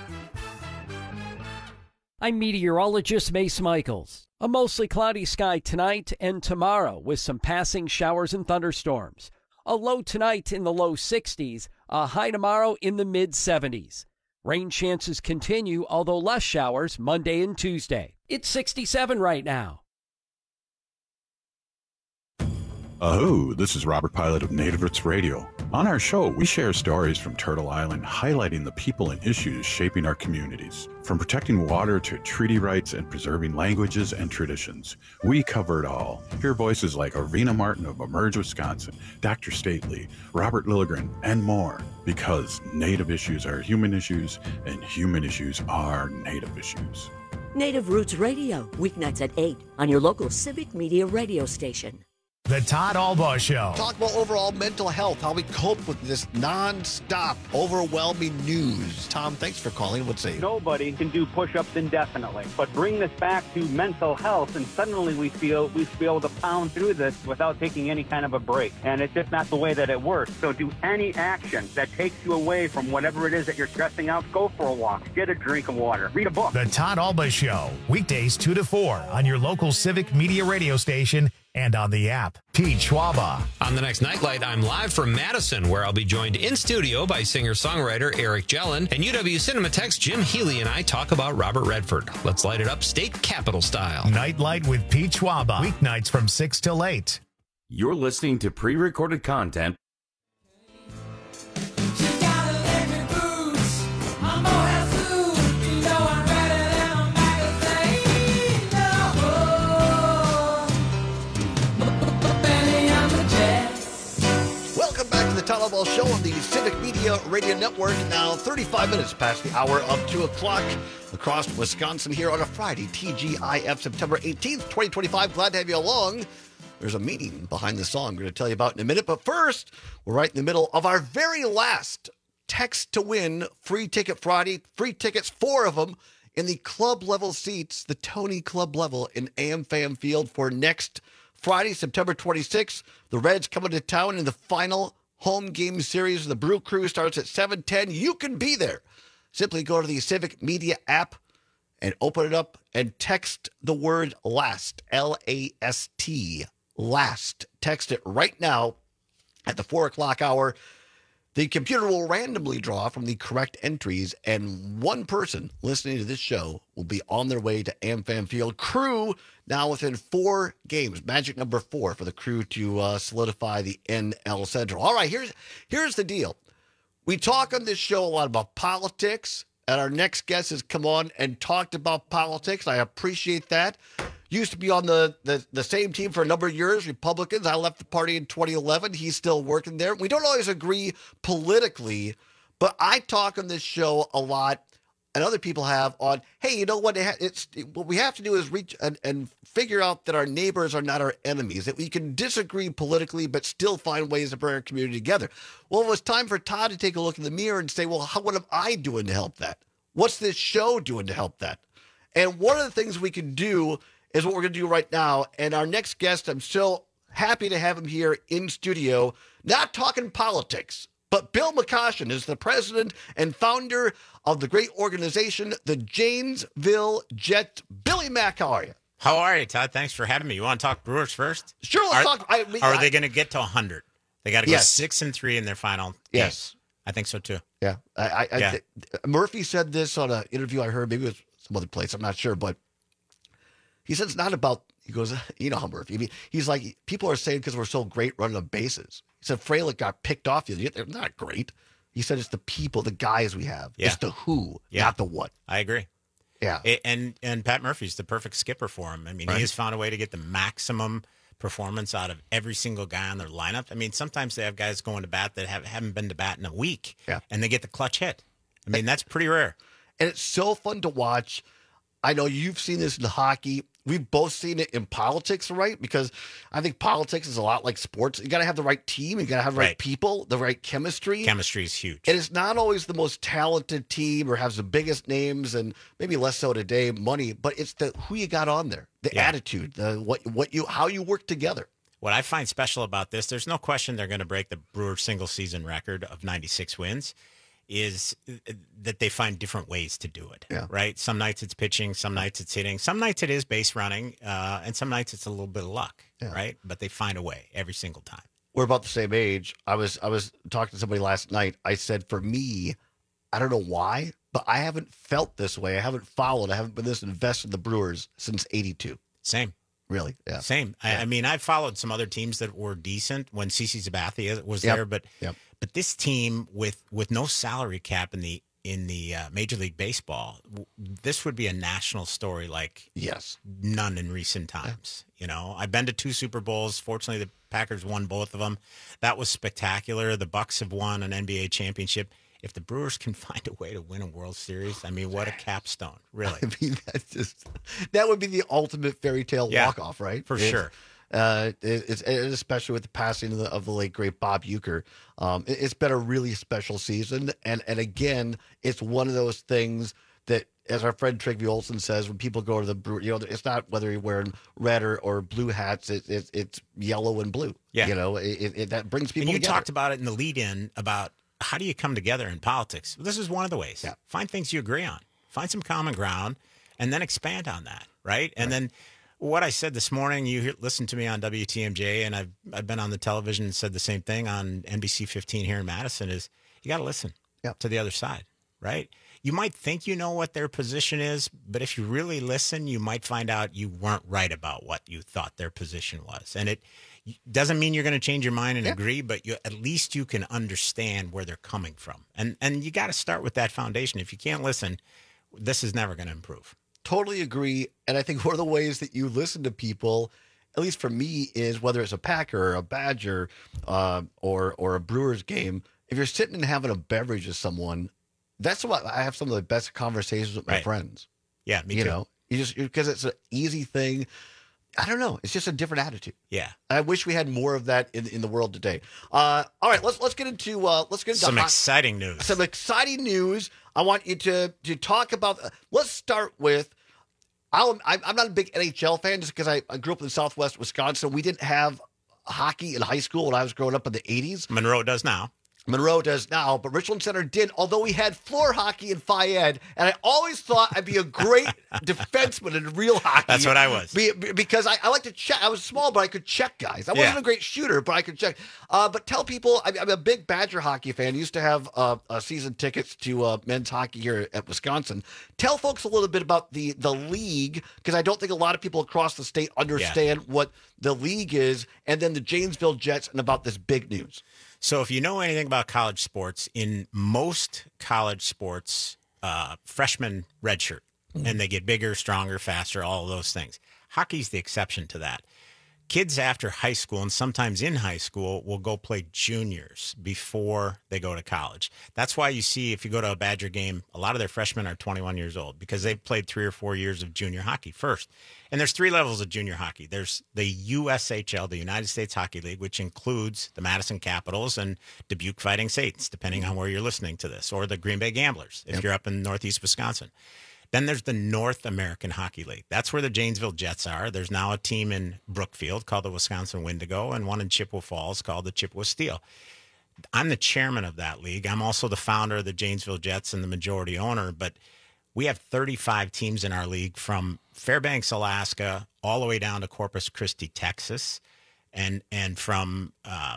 I'm meteorologist Mace Michaels. A mostly cloudy sky tonight and tomorrow with some passing showers and thunderstorms. A low tonight in the low 60s, a high tomorrow in the mid-70s. Rain chances continue, although less showers Monday and Tuesday. It's 67 right now. Oh, this is Robert Pilot of Native Roots Radio. On our show, we share stories from Turtle Island highlighting the people and issues shaping our communities. From protecting water to treaty rights and preserving languages and traditions, we cover it all. Hear voices like Arvina Martin of Emerge, Wisconsin, Dr. Stately, Robert Lilligren, and more. Because Native issues are human issues, and human issues are Native issues. Native Roots Radio, weeknights at 8 on your local Civic Media radio station. The Todd Albaugh Show. Talk about overall mental health, how we cope with this non-stop, overwhelming news. Tom, thanks for calling. What's it? Nobody can do push-ups indefinitely, but bring this back to mental health, and suddenly we feel we should be able to pound through this without taking any kind of a break. And it's just not the way that it works. So do any action that takes you away from whatever it is that you're stressing out. Go for a walk, get a drink of water, read a book. The Todd Albaugh Show, weekdays 2 to 4 on your local Civic Media radio station and on the app. Pete Schwaba. On the next Nightlight, I'm live from Madison, where I'll be joined in studio by singer-songwriter Eric Jellin, and UW Cinematheque's Jim Healy and I talk about Robert Redford. Let's light it up state capitol style. Nightlight with Pete Schwaba. Weeknights from 6 till 8. You're listening to pre-recorded content. Todd Albaugh Show on the Civic Media Radio Network. Now 35 minutes past the hour of 2 o'clock across Wisconsin here on a Friday, TGIF, September 18th, 2025. Glad to have you along. There's a meaning behind the song I'm going to tell you about in a minute. But first, we're right in the middle of our very last Text to Win Free Ticket Friday. Free tickets, 4 of them, in the club level seats, the Tony Club level in AmFam Field for next Friday, September 26th. The Reds coming to town in the final home game series. The Brew Crew starts at 7:10. You can be there. Simply go to the Civic Media app and open it up and text the word LAST, L-A-S-T, LAST. Text it right now at the 4 o'clock hour. The computer will randomly draw from the correct entries, and one person listening to this show will be on their way to AmFam Field. Crew now within 4 games. Magic number 4 for the Crew to solidify the NL Central. All right, here's the deal. We talk on this show a lot about politics, and our next guest has come on and talked about politics. I appreciate that. Used to be on the same team for a number of years, Republicans. I left the party in 2011. He's still working there. We don't always agree politically, but I talk on this show a lot, and other people have, on, hey, you know what? What we have to do is reach and figure out that our neighbors are not our enemies, that we can disagree politically but still find ways to bring our community together. Well, it was time for Todd to take a look in the mirror and say, well, what am I doing to help that? What's this show doing to help that? And one of the things we can do is what we're going to do right now. And our next guest, I'm so happy to have him here in studio, not talking politics, but Bill McCoshen is the president and founder of the great organization, the Janesville Jets. Billy Mack, how are you? How are you, Todd? Thanks for having me. You want to talk Brewers first? Sure, let's talk. Are they going to get to 100? They got to go Yes. 6-3 in their final Yes. game. I think so, too. Yeah. Murphy said this on an interview I heard, maybe it was some other place, I'm not sure, but he said it's not about, he goes, you know how Murphy, I mean, he's like, people are saying because we're so great running the bases. He said Frelick got picked off the other day. They're not great. He said it's the people, the guys we have. Yeah. It's the who, not the what. I agree. Yeah. And Pat Murphy's the perfect skipper for him. I mean, he has found a way to get the maximum performance out of every single guy on their lineup. I mean, sometimes they have guys going to bat that haven't been to bat in a week, and they get the clutch hit. I mean, that's pretty rare. And it's so fun to watch. I know you've seen this in hockey. We've both seen it in politics, right? Because I think politics is a lot like sports. You got to have the right team. You got to have the right people, the right chemistry. Chemistry is huge. And it's not always the most talented team or has the biggest names, and maybe less so today, money. But it's the who you got on there, the attitude, the how you work together. What I find special about this, there's no question they're going to break the Brewers single season record of 96 wins. Is that they find different ways to do it, right? Some nights it's pitching, some nights it's hitting, some nights it is base running, and some nights it's a little bit of luck, right? But they find a way every single time. We're about the same age. I was talking to somebody last night. I said, for me, I don't know why, but I haven't felt this way. I haven't followed. I haven't been this invested in the Brewers since '82. Same. Really? Yeah. Same. I mean, I followed some other teams that were decent when CeCe Sabathia was there, but this team with no salary cap in the Major League Baseball, this would be a national story like none in recent times. You know, I've been to 2 Super Bowls. Fortunately, the Packers won both of them. That was spectacular. The Bucks have won an NBA championship. If the Brewers can find a way to win a World Series, I mean, what a capstone, really. I mean, that would be the ultimate fairy tale walk-off, right? For sure. It's especially with the passing of the late, great Bob Uecker. It's been a really special season. And again, it's one of those things that, as our friend Trygve Olsen says, when people go to the Brewer, you know, it's not whether you're wearing red or blue hats, it's yellow and blue. Yeah. You know, that brings people together. And you together. talked about it in the lead-in about how do you come together in politics? Well, this is one of the ways. Yeah. Find things you agree on. Find some common ground, and then expand on that, right? And then what I said this morning, you listened to me on WTMJ, and I've been on the television and said the same thing on NBC 15 here in Madison, is you got to listen to the other side, right? You might think you know what their position is, but if you really listen, you might find out you weren't right about what you thought their position was. And it doesn't mean you're going to change your mind and agree, but at least you can understand where they're coming from. And you got to start with that foundation. If you can't listen, this is never going to improve. Totally agree. And I think one of the ways that you listen to people, at least for me, is whether it's a Packer or a Badger or a Brewers game, if you're sitting and having a beverage with someone, that's what I have some of the best conversations with my friends. Yeah, me too. You know, because it's an easy thing. I don't know. It's just a different attitude. Yeah. I wish we had more of that in the world today. All right, let's get into some exciting news. Some exciting news. I want you to talk about. Let's start with. I'm not a big NHL fan just because I grew up in Southwest Wisconsin. We didn't have hockey in high school when I was growing up in the 80s. Monroe does now. But Richland Center did, although we had floor hockey in Phi Ed, and I always thought I'd be a great defenseman in real hockey. That's what I was. Because I like to check. I was small, but I could check guys. I wasn't a great shooter, but I could check. But tell people, I'm a big Badger hockey fan. I used to have season tickets to men's hockey here at Wisconsin. Tell folks a little bit about the league, because I don't think a lot of people across the state understand what the league is, and then the Janesville Jets and about this big news. So if you know anything about college sports, in most college sports, freshmen redshirt, and they get bigger, stronger, faster, all of those things. Hockey's the exception to that. Kids after high school, and sometimes in high school, will go play juniors before they go to college. That's why you see, if you go to a Badger game, a lot of their freshmen are 21 years old because they've played 3 or 4 years of junior hockey first. And there's 3 levels of junior hockey. There's the USHL, the United States Hockey League, which includes the Madison Capitals and Dubuque Fighting Saints, depending on where you're listening to this, or the Green Bay Gamblers, if you're up in northeast Wisconsin. Then there's the North American Hockey League. That's where the Janesville Jets are. There's now a team in Brookfield called the Wisconsin Wendigo and one in Chippewa Falls called the Chippewa Steel. I'm the chairman of that league. I'm also the founder of the Janesville Jets and the majority owner, but we have 35 teams in our league from Fairbanks, Alaska, all the way down to Corpus Christi, Texas, and from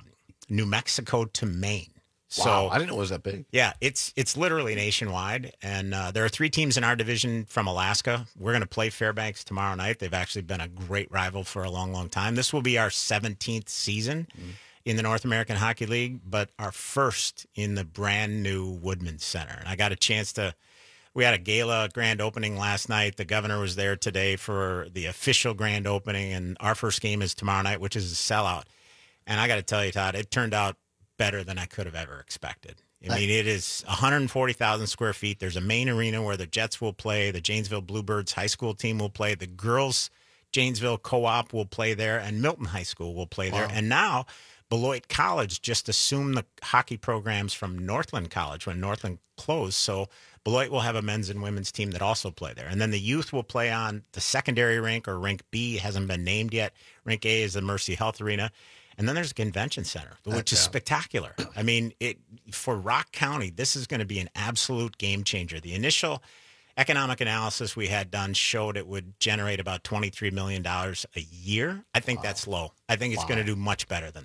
New Mexico to Maine. Wow, so I didn't know it was that big. Yeah, it's literally nationwide, and there are 3 teams in our division from Alaska. We're going to play Fairbanks tomorrow night. They've actually been a great rival for a long, long time. This will be our 17th season in the North American Hockey League, but our first in the brand new Woodman Center. And I got a chance to. We had a gala grand opening last night. The governor was there today for the official grand opening, and our first game is tomorrow night, which is a sellout. And I got to tell you, Todd, it turned out better than I could have ever expected. I mean, it is 140,000 square feet. There's a main arena where the Jets will play. The Janesville Bluebirds high school team will play. The girls Janesville Co-op will play there, and Milton High School will play there. And now Beloit College just assumed the hockey programs from Northland College when Northland closed. So Beloit will have a men's and women's team that also play there. And then the youth will play on the secondary rink, or rink B hasn't been named yet. Rink A is the Mercy Health Arena. And then there's a convention center, which is spectacular. I mean, for Rock County, this is going to be an absolute game changer. The initial economic analysis we had done showed it would generate about $23 million a year. I think that's low. I think it's going to do much better than that.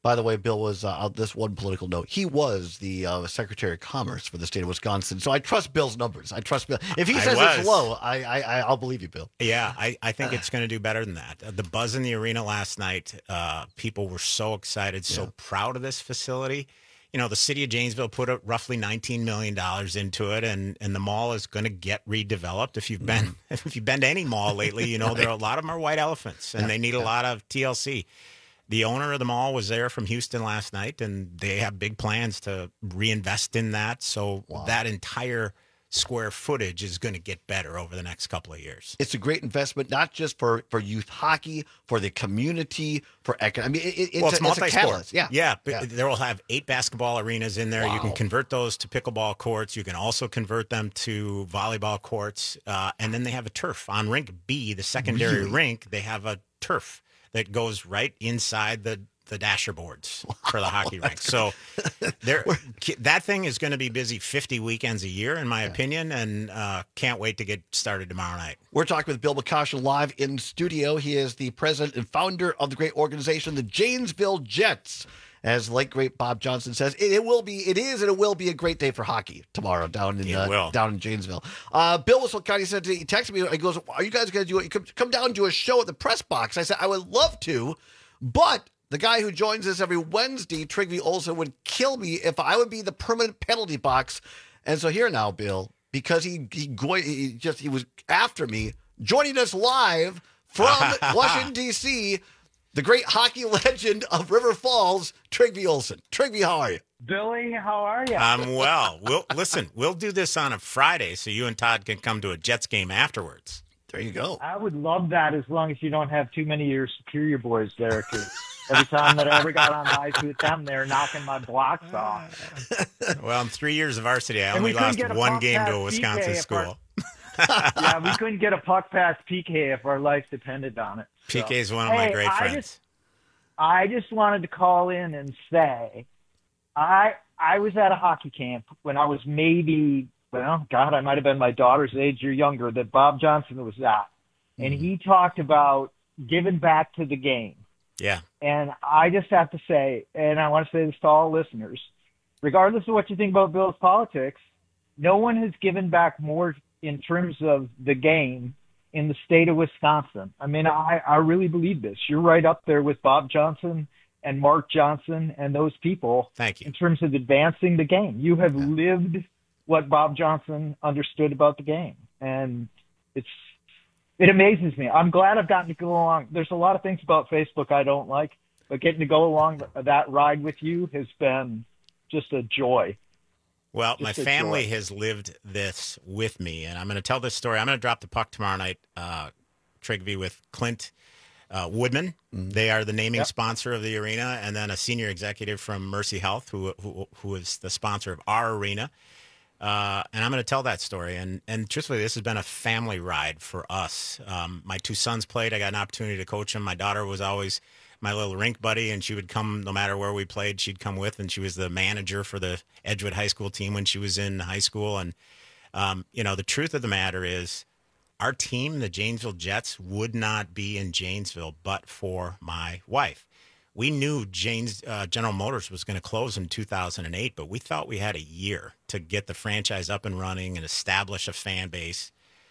By the way, Bill was, this one political note, he was the Secretary of Commerce for the state of Wisconsin. So I trust Bill's numbers. I trust Bill. If he says it's low, I'll believe you, Bill. Yeah, I think it's going to do better than that. The buzz in the arena last night, people were so excited, so proud of this facility. You know, the city of Janesville put roughly $19 million into it, and the mall is going to get redeveloped. If you've been to any mall lately, you know, there are a lot of them are white elephants, and they need a lot of TLC. The owner of the mall was there from Houston last night, and they have big plans to reinvest in that. So that entire square footage is going to get better over the next couple of years. It's a great investment, not just for youth hockey, for the community, for economic. I mean, it's multi-sport. Yeah. There will have 8 basketball arenas in there. Wow. You can convert those to pickleball courts. You can also convert them to volleyball courts. And then they have a turf. On Rink B, the secondary rink, they have a turf that goes right inside the dasher boards for the hockey rink. So that thing is going to be busy 50 weekends a year, in my opinion, and can't wait to get started tomorrow night. We're talking with Bill McCoshen live in studio. He is the president and founder of the great organization, the Janesville Jets. As late great Bob Johnson says, it will be a great day for hockey tomorrow down in Janesville. Bill Wiscalati said he texted me. He goes, "Are you guys going to do it? Come down and do a show at the press box?" I said, "I would love to, but the guy who joins us every Wednesday, Trygve Olsen, would kill me if I would be the permanent penalty box." And so here now, Bill, because he was after me, joining us live from Washington D.C., the great hockey legend of River Falls, Trygve Olsen. Trygve, how are you? Billy, how are you? I'm well. We'll do this on a Friday so you and Todd can come to a Jets game afterwards. There you go. I would love that as long as you don't have too many of your superior boys there, because every time that I ever got on the ice with them, they're knocking my blocks off. Well, in 3 years of varsity, I only lost one game to a Wisconsin school. Yeah, we couldn't get a puck past PK if our life depended on it. So. PK is one of my great friends. I just wanted to call in and say, I was at a hockey camp when I was maybe, I might have been my daughter's age or younger, that Bob Johnson was at. And he talked about giving back to the game. Yeah. And I just have to say, and I want to say this to all listeners, regardless of what you think about Bill's politics, no one has given back more in terms of the game in the state of Wisconsin. I mean, I really believe this. You're right up there with Bob Johnson and Mark Johnson and those people. Thank you. In terms of advancing the game. You have lived what Bob Johnson understood about the game. And it amazes me. I'm glad I've gotten to go along. There's a lot of things about Facebook I don't like, but getting to go along that ride with you has been just a joy. Well, my family has lived this with me, and I'm going to tell this story. I'm going to drop the puck tomorrow night, Trygve, with Clint Woodman. Mm-hmm. They are the naming sponsor of the arena, and then a senior executive from Mercy Health, who is the sponsor of our arena. And I'm going to tell that story. And truthfully, this has been a family ride for us. My 2 sons played. I got an opportunity to coach them. My daughter was always my little rink buddy, and she would come no matter where we played. She'd come with, and she was the manager for the Edgewood High School team when she was in high school. And, the truth of the matter is our team, the Janesville Jets, would not be in Janesville but for my wife. We knew General Motors was going to close in 2008, but we thought we had a year to get the franchise up and running and establish a fan base.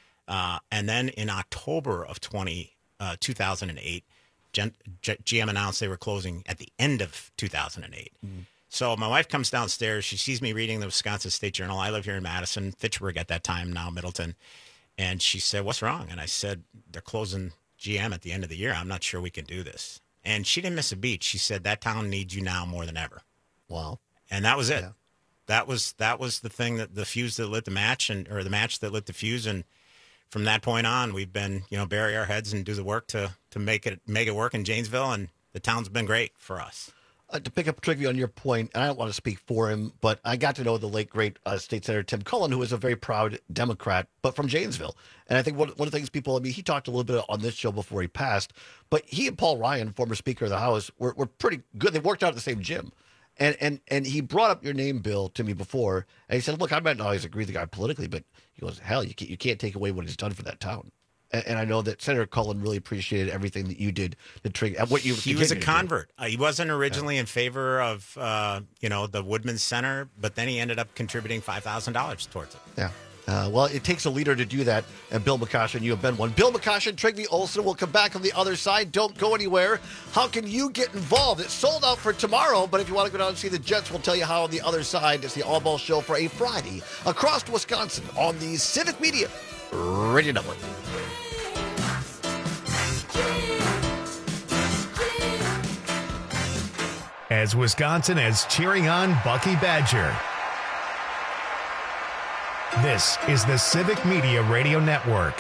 And then in October of 2008, GM announced they were closing at the end of 2008. Mm-hmm. So my wife comes downstairs. She sees me reading the Wisconsin State Journal. I live here in Madison, Fitchburg at that time, now Middleton. And she said, "What's wrong?" And I said, "They're closing GM at the end of the year. I'm not sure we can do this." And she didn't miss a beat. She said, "That town needs you now more than ever." Wow. And that was it. Yeah. That was the thing, that the fuse that lit the match, or the match that lit the fuse. And from that point on, we've been, bury our heads and do the work to make it work in Janesville, and the town's been great for us. To pick up Trygve on your point, and I don't want to speak for him, but I got to know the late, great State Senator Tim Cullen, who is a very proud Democrat, but from Janesville. And I think one of the things he talked a little bit on this show before he passed, but he and Paul Ryan, former Speaker of the House, were pretty good. They worked out at the same gym. And he brought up your name, Bill, to me before, and he said, "Look, I might not always agree with the guy politically, but," he goes, "Hell, you can't take away what he's done for that town." And I know that Senator Cullen really appreciated everything that you did to trigger what you. He was a convert. He wasn't originally in favor of the Woodman Center, but then he ended up contributing $5,000 towards it. Yeah. Well, it takes a leader to do that, and Bill McCoshen, you have been one. Bill McCoshen, Trygve Olsen will come back on the other side. Don't go anywhere. How can you get involved? It's sold out for tomorrow, but if you want to go down and see the Jets, we'll tell you how on the other side. It's the All Ball Show for a Friday across Wisconsin on the Civic Media Radio Network. As Wisconsin is cheering on Bucky Badger. This is the Civic Media Radio Network.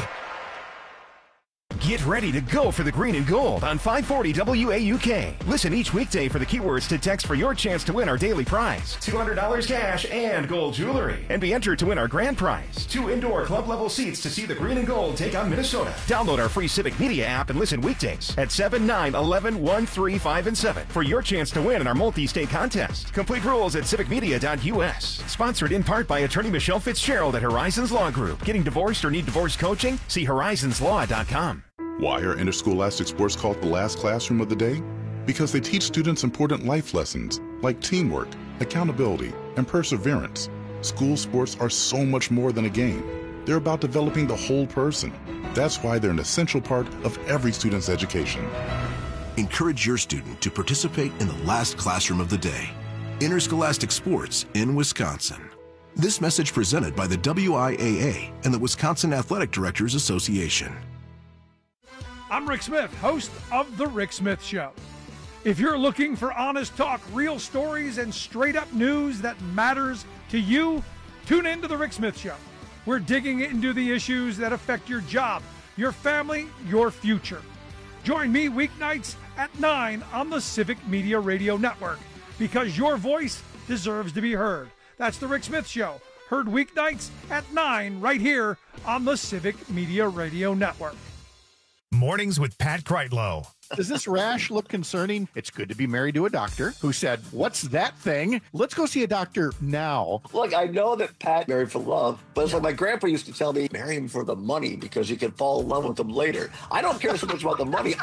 Get ready to go for the green and gold on 540 WAUK. Listen each weekday for the keywords to text for your chance to win our daily prize, $200 cash and gold jewelry. And be entered to win our grand prize, 2 indoor club level seats to see the green and gold take on Minnesota. Download our free Civic Media app and listen weekdays at 7, 9, 11, 1, 3, 5, and 7 for your chance to win in our multi-state contest. Complete rules at civicmedia.us. Sponsored in part by attorney Michelle Fitzgerald at Horizons Law Group. Getting divorced or need divorce coaching? See horizonslaw.com. Why are interscholastic sports called the last classroom of the day? Because they teach students important life lessons like teamwork, accountability, and perseverance. School sports are so much more than a game. They're about developing the whole person. That's why they're an essential part of every student's education. Encourage your student to participate in the last classroom of the day. Interscholastic sports in Wisconsin. This message presented by the WIAA and the Wisconsin Athletic Directors Association. I'm Rick Smith, host of The Rick Smith Show. If you're looking for honest talk, real stories, and straight-up news that matters to you, tune in to The Rick Smith Show. We're digging into the issues that affect your job, your family, your future. Join me weeknights at 9 on the Civic Media Radio Network, because your voice deserves to be heard. That's The Rick Smith Show, heard weeknights at 9 right here on the Civic Media Radio Network. Mornings with Pat Kreitlow. Does this rash look concerning? It's good to be married to a doctor who said, "What's that thing? Let's go see a doctor now." Look, I know that Pat married for love, but it's like my grandpa used to tell me, marry him for the money because you can fall in love with him later. I don't care so much about the money.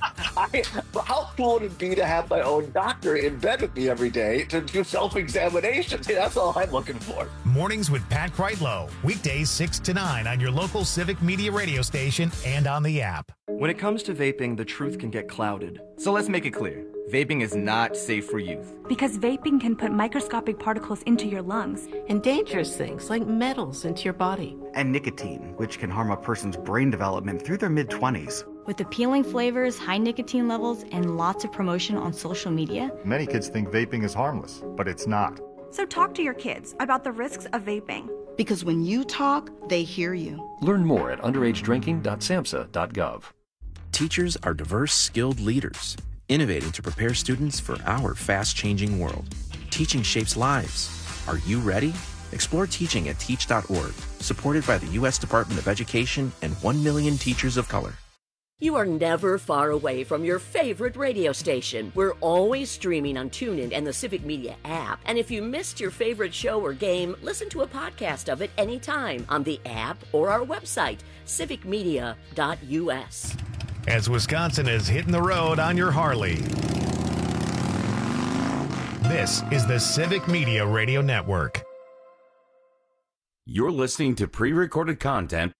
But how cool would it be to have my own doctor in bed with me every day to do self-examinations? That's all I'm looking for. Mornings with Pat Kreitlow. Weekdays 6 to 9 on your local Civic Media radio station and on the app. When it comes to vaping, the truth can get clouded. So let's make it clear. Vaping is not safe for youth. Because vaping can put microscopic particles into your lungs. And dangerous things like metals into your body. And nicotine, which can harm a person's brain development through their mid-20s. With appealing flavors, high nicotine levels, and lots of promotion on social media. Many kids think vaping is harmless, but it's not. So talk to your kids about the risks of vaping. Because when you talk, they hear you. Learn more at underagedrinking.samhsa.gov. Teachers are diverse, skilled leaders, innovating to prepare students for our fast-changing world. Teaching shapes lives. Are you ready? Explore teaching at teach.org, supported by the U.S. Department of Education and 1 million teachers of color. You are never far away from your favorite radio station. We're always streaming on TuneIn and the Civic Media app. And if you missed your favorite show or game, listen to a podcast of it anytime on the app or our website, civicmedia.us. As Wisconsin is hitting the road on your Harley. This is the Civic Media Radio Network. You're listening to pre-recorded content.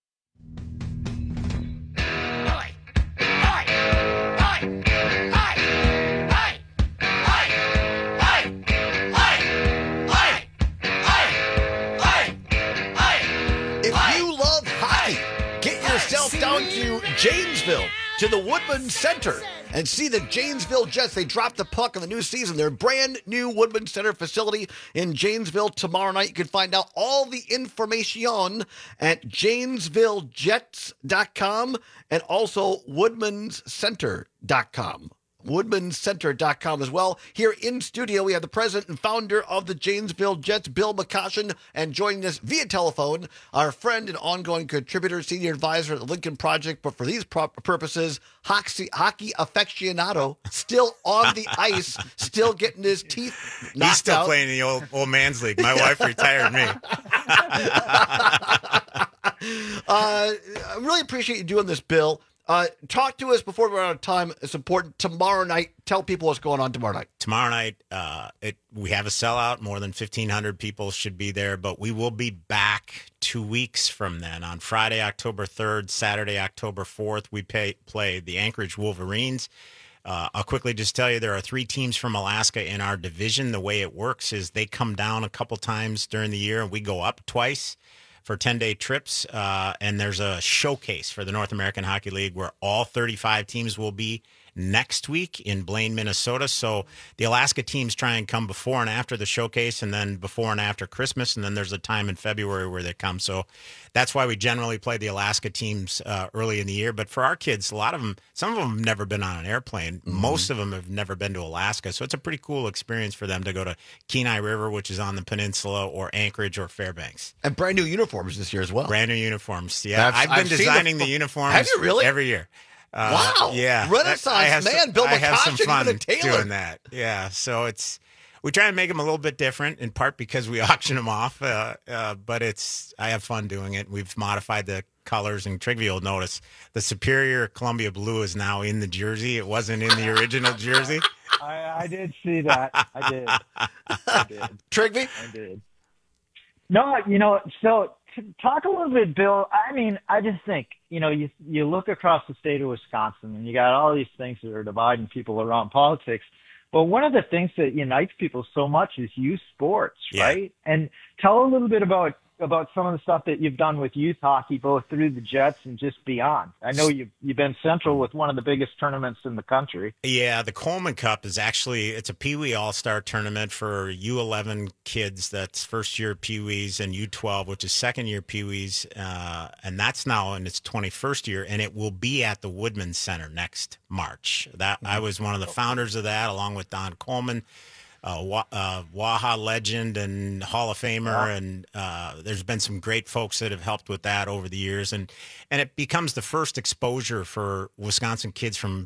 Down to Janesville, to the Woodman Center, and see the Janesville Jets. They dropped the puck in the new season. Their brand new Woodman Center facility in Janesville tomorrow night. You can find out all the information at JanesvilleJets.com and also WoodmansCenter.com. WoodmansCenter.com as well. Here in studio, we have the president and founder of the Janesville Jets, Bill McCoshen, and joining us via telephone, our friend and ongoing contributor, senior advisor at the Lincoln Project, but for these purposes, hockey aficionado, still on the ice, still getting his teeth knocked out. He's still playing the old man's league. My wife retired me. I really appreciate you doing this, Bill. Talk to us before we run out of time. It's important. Tomorrow night, tell people what's going on tomorrow night. Tomorrow night, we have a sellout. More than 1,500 people should be there, but we will be back 2 weeks from then. On Friday, October 3rd, Saturday, October 4th, we play the Anchorage Wolverines. I'll quickly just tell you there are 3 teams from Alaska in our division. The way it works is they come down a couple times during the year, and we go up twice for 10-day trips, and there's a showcase for the North American Hockey League where all 35 teams will be next week in Blaine, Minnesota. So the Alaska teams try and come before and after the showcase, and then before and after Christmas, and then there's a time in February where they come. So that's why we generally play the Alaska teams early in the year. But for our kids, a lot of them, some of them have never been on an airplane. Mm-hmm. Most of them have never been to Alaska. So it's a pretty cool experience for them to go to Kenai River, which is on the peninsula, or Anchorage or Fairbanks. And brand new uniforms this year as well. Brand new uniforms. Yeah, I've been designing the uniforms. Have you really? Every year. Wow. Yeah. Renaissance man, Bill McCoshen. I have some fun tailor. doing that. Yeah. So we try and make them a little bit different, in part because we auction them off. But I have fun doing it. We've modified the colors, and Trigby will notice the Superior Columbia blue is now in the jersey. It wasn't in the original jersey. I did see that. I did. Trigby? I did. No, so talk a little bit, Bill. I mean, I just think, you look across the state of Wisconsin and you got all these things that are dividing people around politics. But one of the things that unites people so much is youth sports, right? And tell a little bit about some of the stuff that you've done with youth hockey, both through the Jets and just beyond. I know you've been central with one of the biggest tournaments in the country. Yeah, the Coleman Cup is it's a Pee Wee All-Star tournament for U11 kids. That's first-year Pee Wees, and U12, which is second-year Pee Wees. And that's now in its 21st year, and it will be at the Woodman Center next March. I was one of the founders of that, along with Don Coleman. Waha legend and Hall of Famer, and there's been some great folks that have helped with that over the years, and it becomes the first exposure for Wisconsin kids from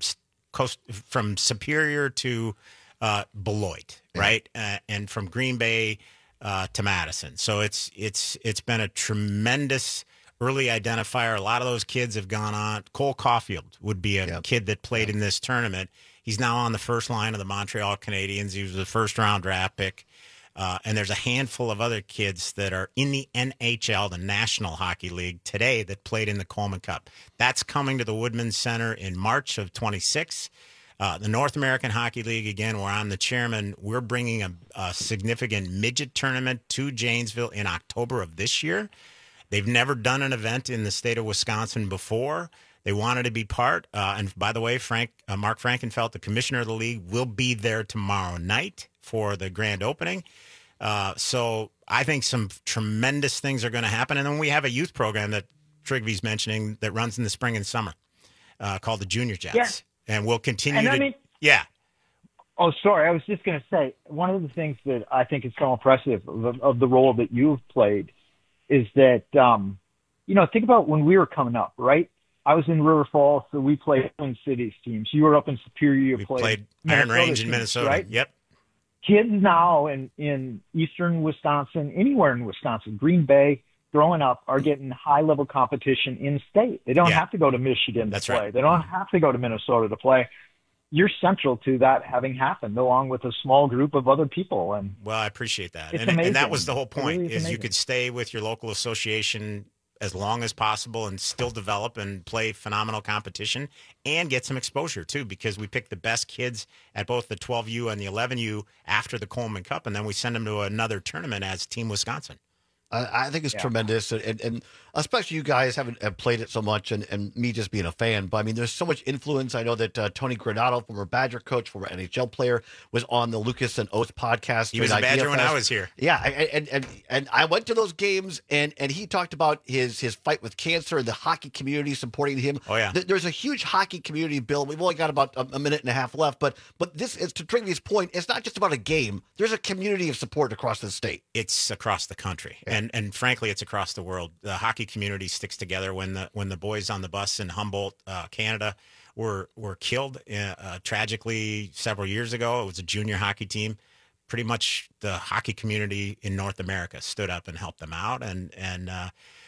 Superior to Beloit, right, and from Green Bay to Madison. So it's been a tremendous early identifier. A lot of those kids have gone on. Cole Caulfield would be a kid that played in this tournament. He's now on the first line of the Montreal Canadiens. He was a first-round draft pick. And there's a handful of other kids that are in the NHL, the National Hockey League, today that played in the Coleman Cup. That's coming to the Woodman Center in March of 26. The North American Hockey League, again, where I'm the chairman, we're bringing a significant midget tournament to Janesville in October of this year. They've never done an event in the state of Wisconsin before. They wanted to be part. And by the way, Mark Frankenfeld, the commissioner of the league, will be there tomorrow night for the grand opening. So I think some tremendous things are going to happen. And then we have a youth program that Trigby's mentioning that runs in the spring and summer called the Junior Jets. Yeah. And we'll continue yeah. Oh, sorry. I was just going to say, one of the things that I think is so impressive of the role that you've played is that, think about when we were coming up, right? I was in River Falls, so we played Twin Cities teams. You were up in Superior. We played Iron Range in Minnesota, right? Yep. Kids now in eastern Wisconsin, anywhere in Wisconsin, Green Bay, growing up, are getting high-level competition in-state. They don't have to go to Michigan to play. Right. They don't have to go to Minnesota to play. You're central to that having happened, along with a small group of other people. And well, I appreciate that. It's amazing. And that was the whole point, really is you could stay with your local association as long as possible and still develop and play phenomenal competition and get some exposure too, because we pick the best kids at both the 12U and the 11U after the Coleman Cup, and then we send them to another tournament as Team Wisconsin. I think it's tremendous, and especially you guys have played it so much, and me just being a fan. But I mean, there's so much influence. I know that Tony Granato, former Badger coach, former NHL player, was on the Lucas and Oath podcast. He was a Badger when I was here. Yeah, and I went to those games, and he talked about his fight with cancer and the hockey community supporting him. Oh yeah, there's a huge hockey community, Bill. We've only got about a minute and a half left, but this is, to Trigby's point, it's not just about a game. There's a community of support across the state. It's across the country, and frankly, it's across the world. The hockey community sticks together. When the boys on the bus in Humboldt, Canada, were killed tragically several years ago, it was a junior hockey team. Pretty much the hockey community in North America stood up and helped them out, and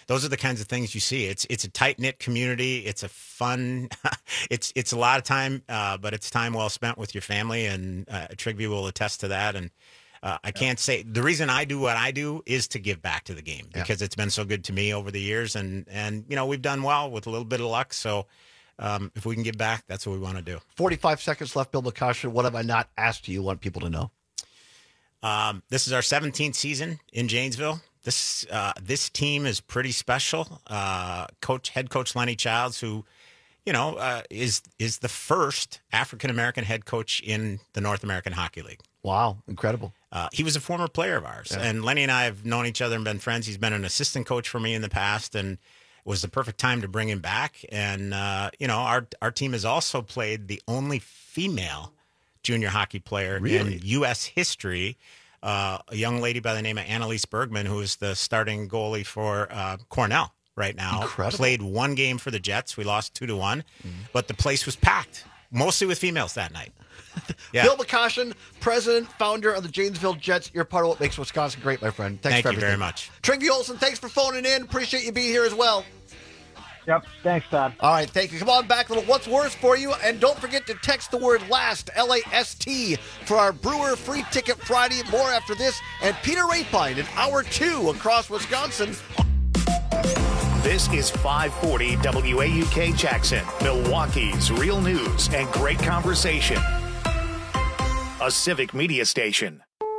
those are the kinds of things you see. It's a tight knit community. It's a fun. it's a lot of time, but it's time well spent with your family, and Trigby will attest to that. And I can't say the reason I do what I do is to give back to the game because it's been so good to me over the years, and we've done well with a little bit of luck. So if we can give back, that's what we want to do. 45 seconds left, Bill McCoshen. What have I not asked you want people to know? This is our 17th season in Janesville. This team is pretty special. Head coach Lenny Childs, who, is the first African-American head coach in the North American Hockey League. Wow. Incredible. He was a former player of ours, and Lenny and I have known each other and been friends. He's been an assistant coach for me in the past, and it was the perfect time to bring him back. And, our team has also played the only female junior hockey player in U.S. history, a young lady by the name of Annalise Bergman, who is the starting goalie for Cornell right now. Incredible. Played one game for the Jets. We lost 2-1, but the place was packed, mostly with females that night. Yeah. Bill McCoshen, president, founder of the Janesville Jets. You're part of what makes Wisconsin great, my friend. Thank you very much. Trigby Olson, thanks for phoning in. Appreciate you being here as well. Yep. Thanks, Todd. All right. Thank you. Come on back. A little What's Worse for you. And don't forget to text the word LAST, L-A-S-T, for our Brewer Free Ticket Friday. More after this. And Peter Rapine in Hour 2 across Wisconsin. This is 540 WAUK Jackson, Milwaukee's real news and great conversation. A civic media station.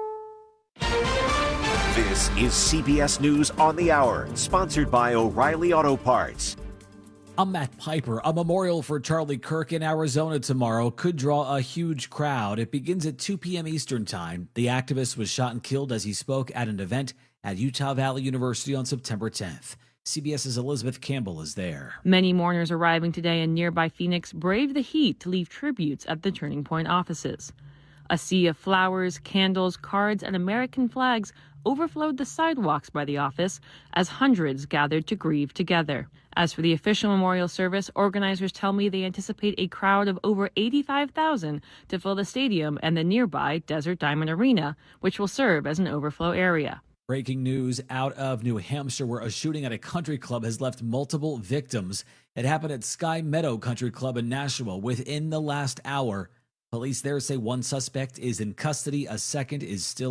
This is CBS News on the Hour, sponsored by O'Reilly Auto Parts. I'm Matt Piper. A memorial for Charlie Kirk in Arizona tomorrow could draw a huge crowd. It begins at 2 p.m. Eastern Time. The activist was shot and killed as he spoke at an event at Utah Valley University on September 10th. CBS's Elizabeth Campbell is there. Many mourners arriving today in nearby Phoenix braved the heat to leave tributes at the Turning Point offices. A sea of flowers, candles, cards, and American flags overflowed the sidewalks by the office as hundreds gathered to grieve together. As for the official memorial service, organizers tell me they anticipate a crowd of over 85,000 to fill the stadium and the nearby Desert Diamond Arena, which will serve as an overflow area. Breaking news out of New Hampshire, where a shooting at a country club has left multiple victims. It happened at Sky Meadow Country Club in Nashua within the last hour. Police there say one suspect is in custody. A second is still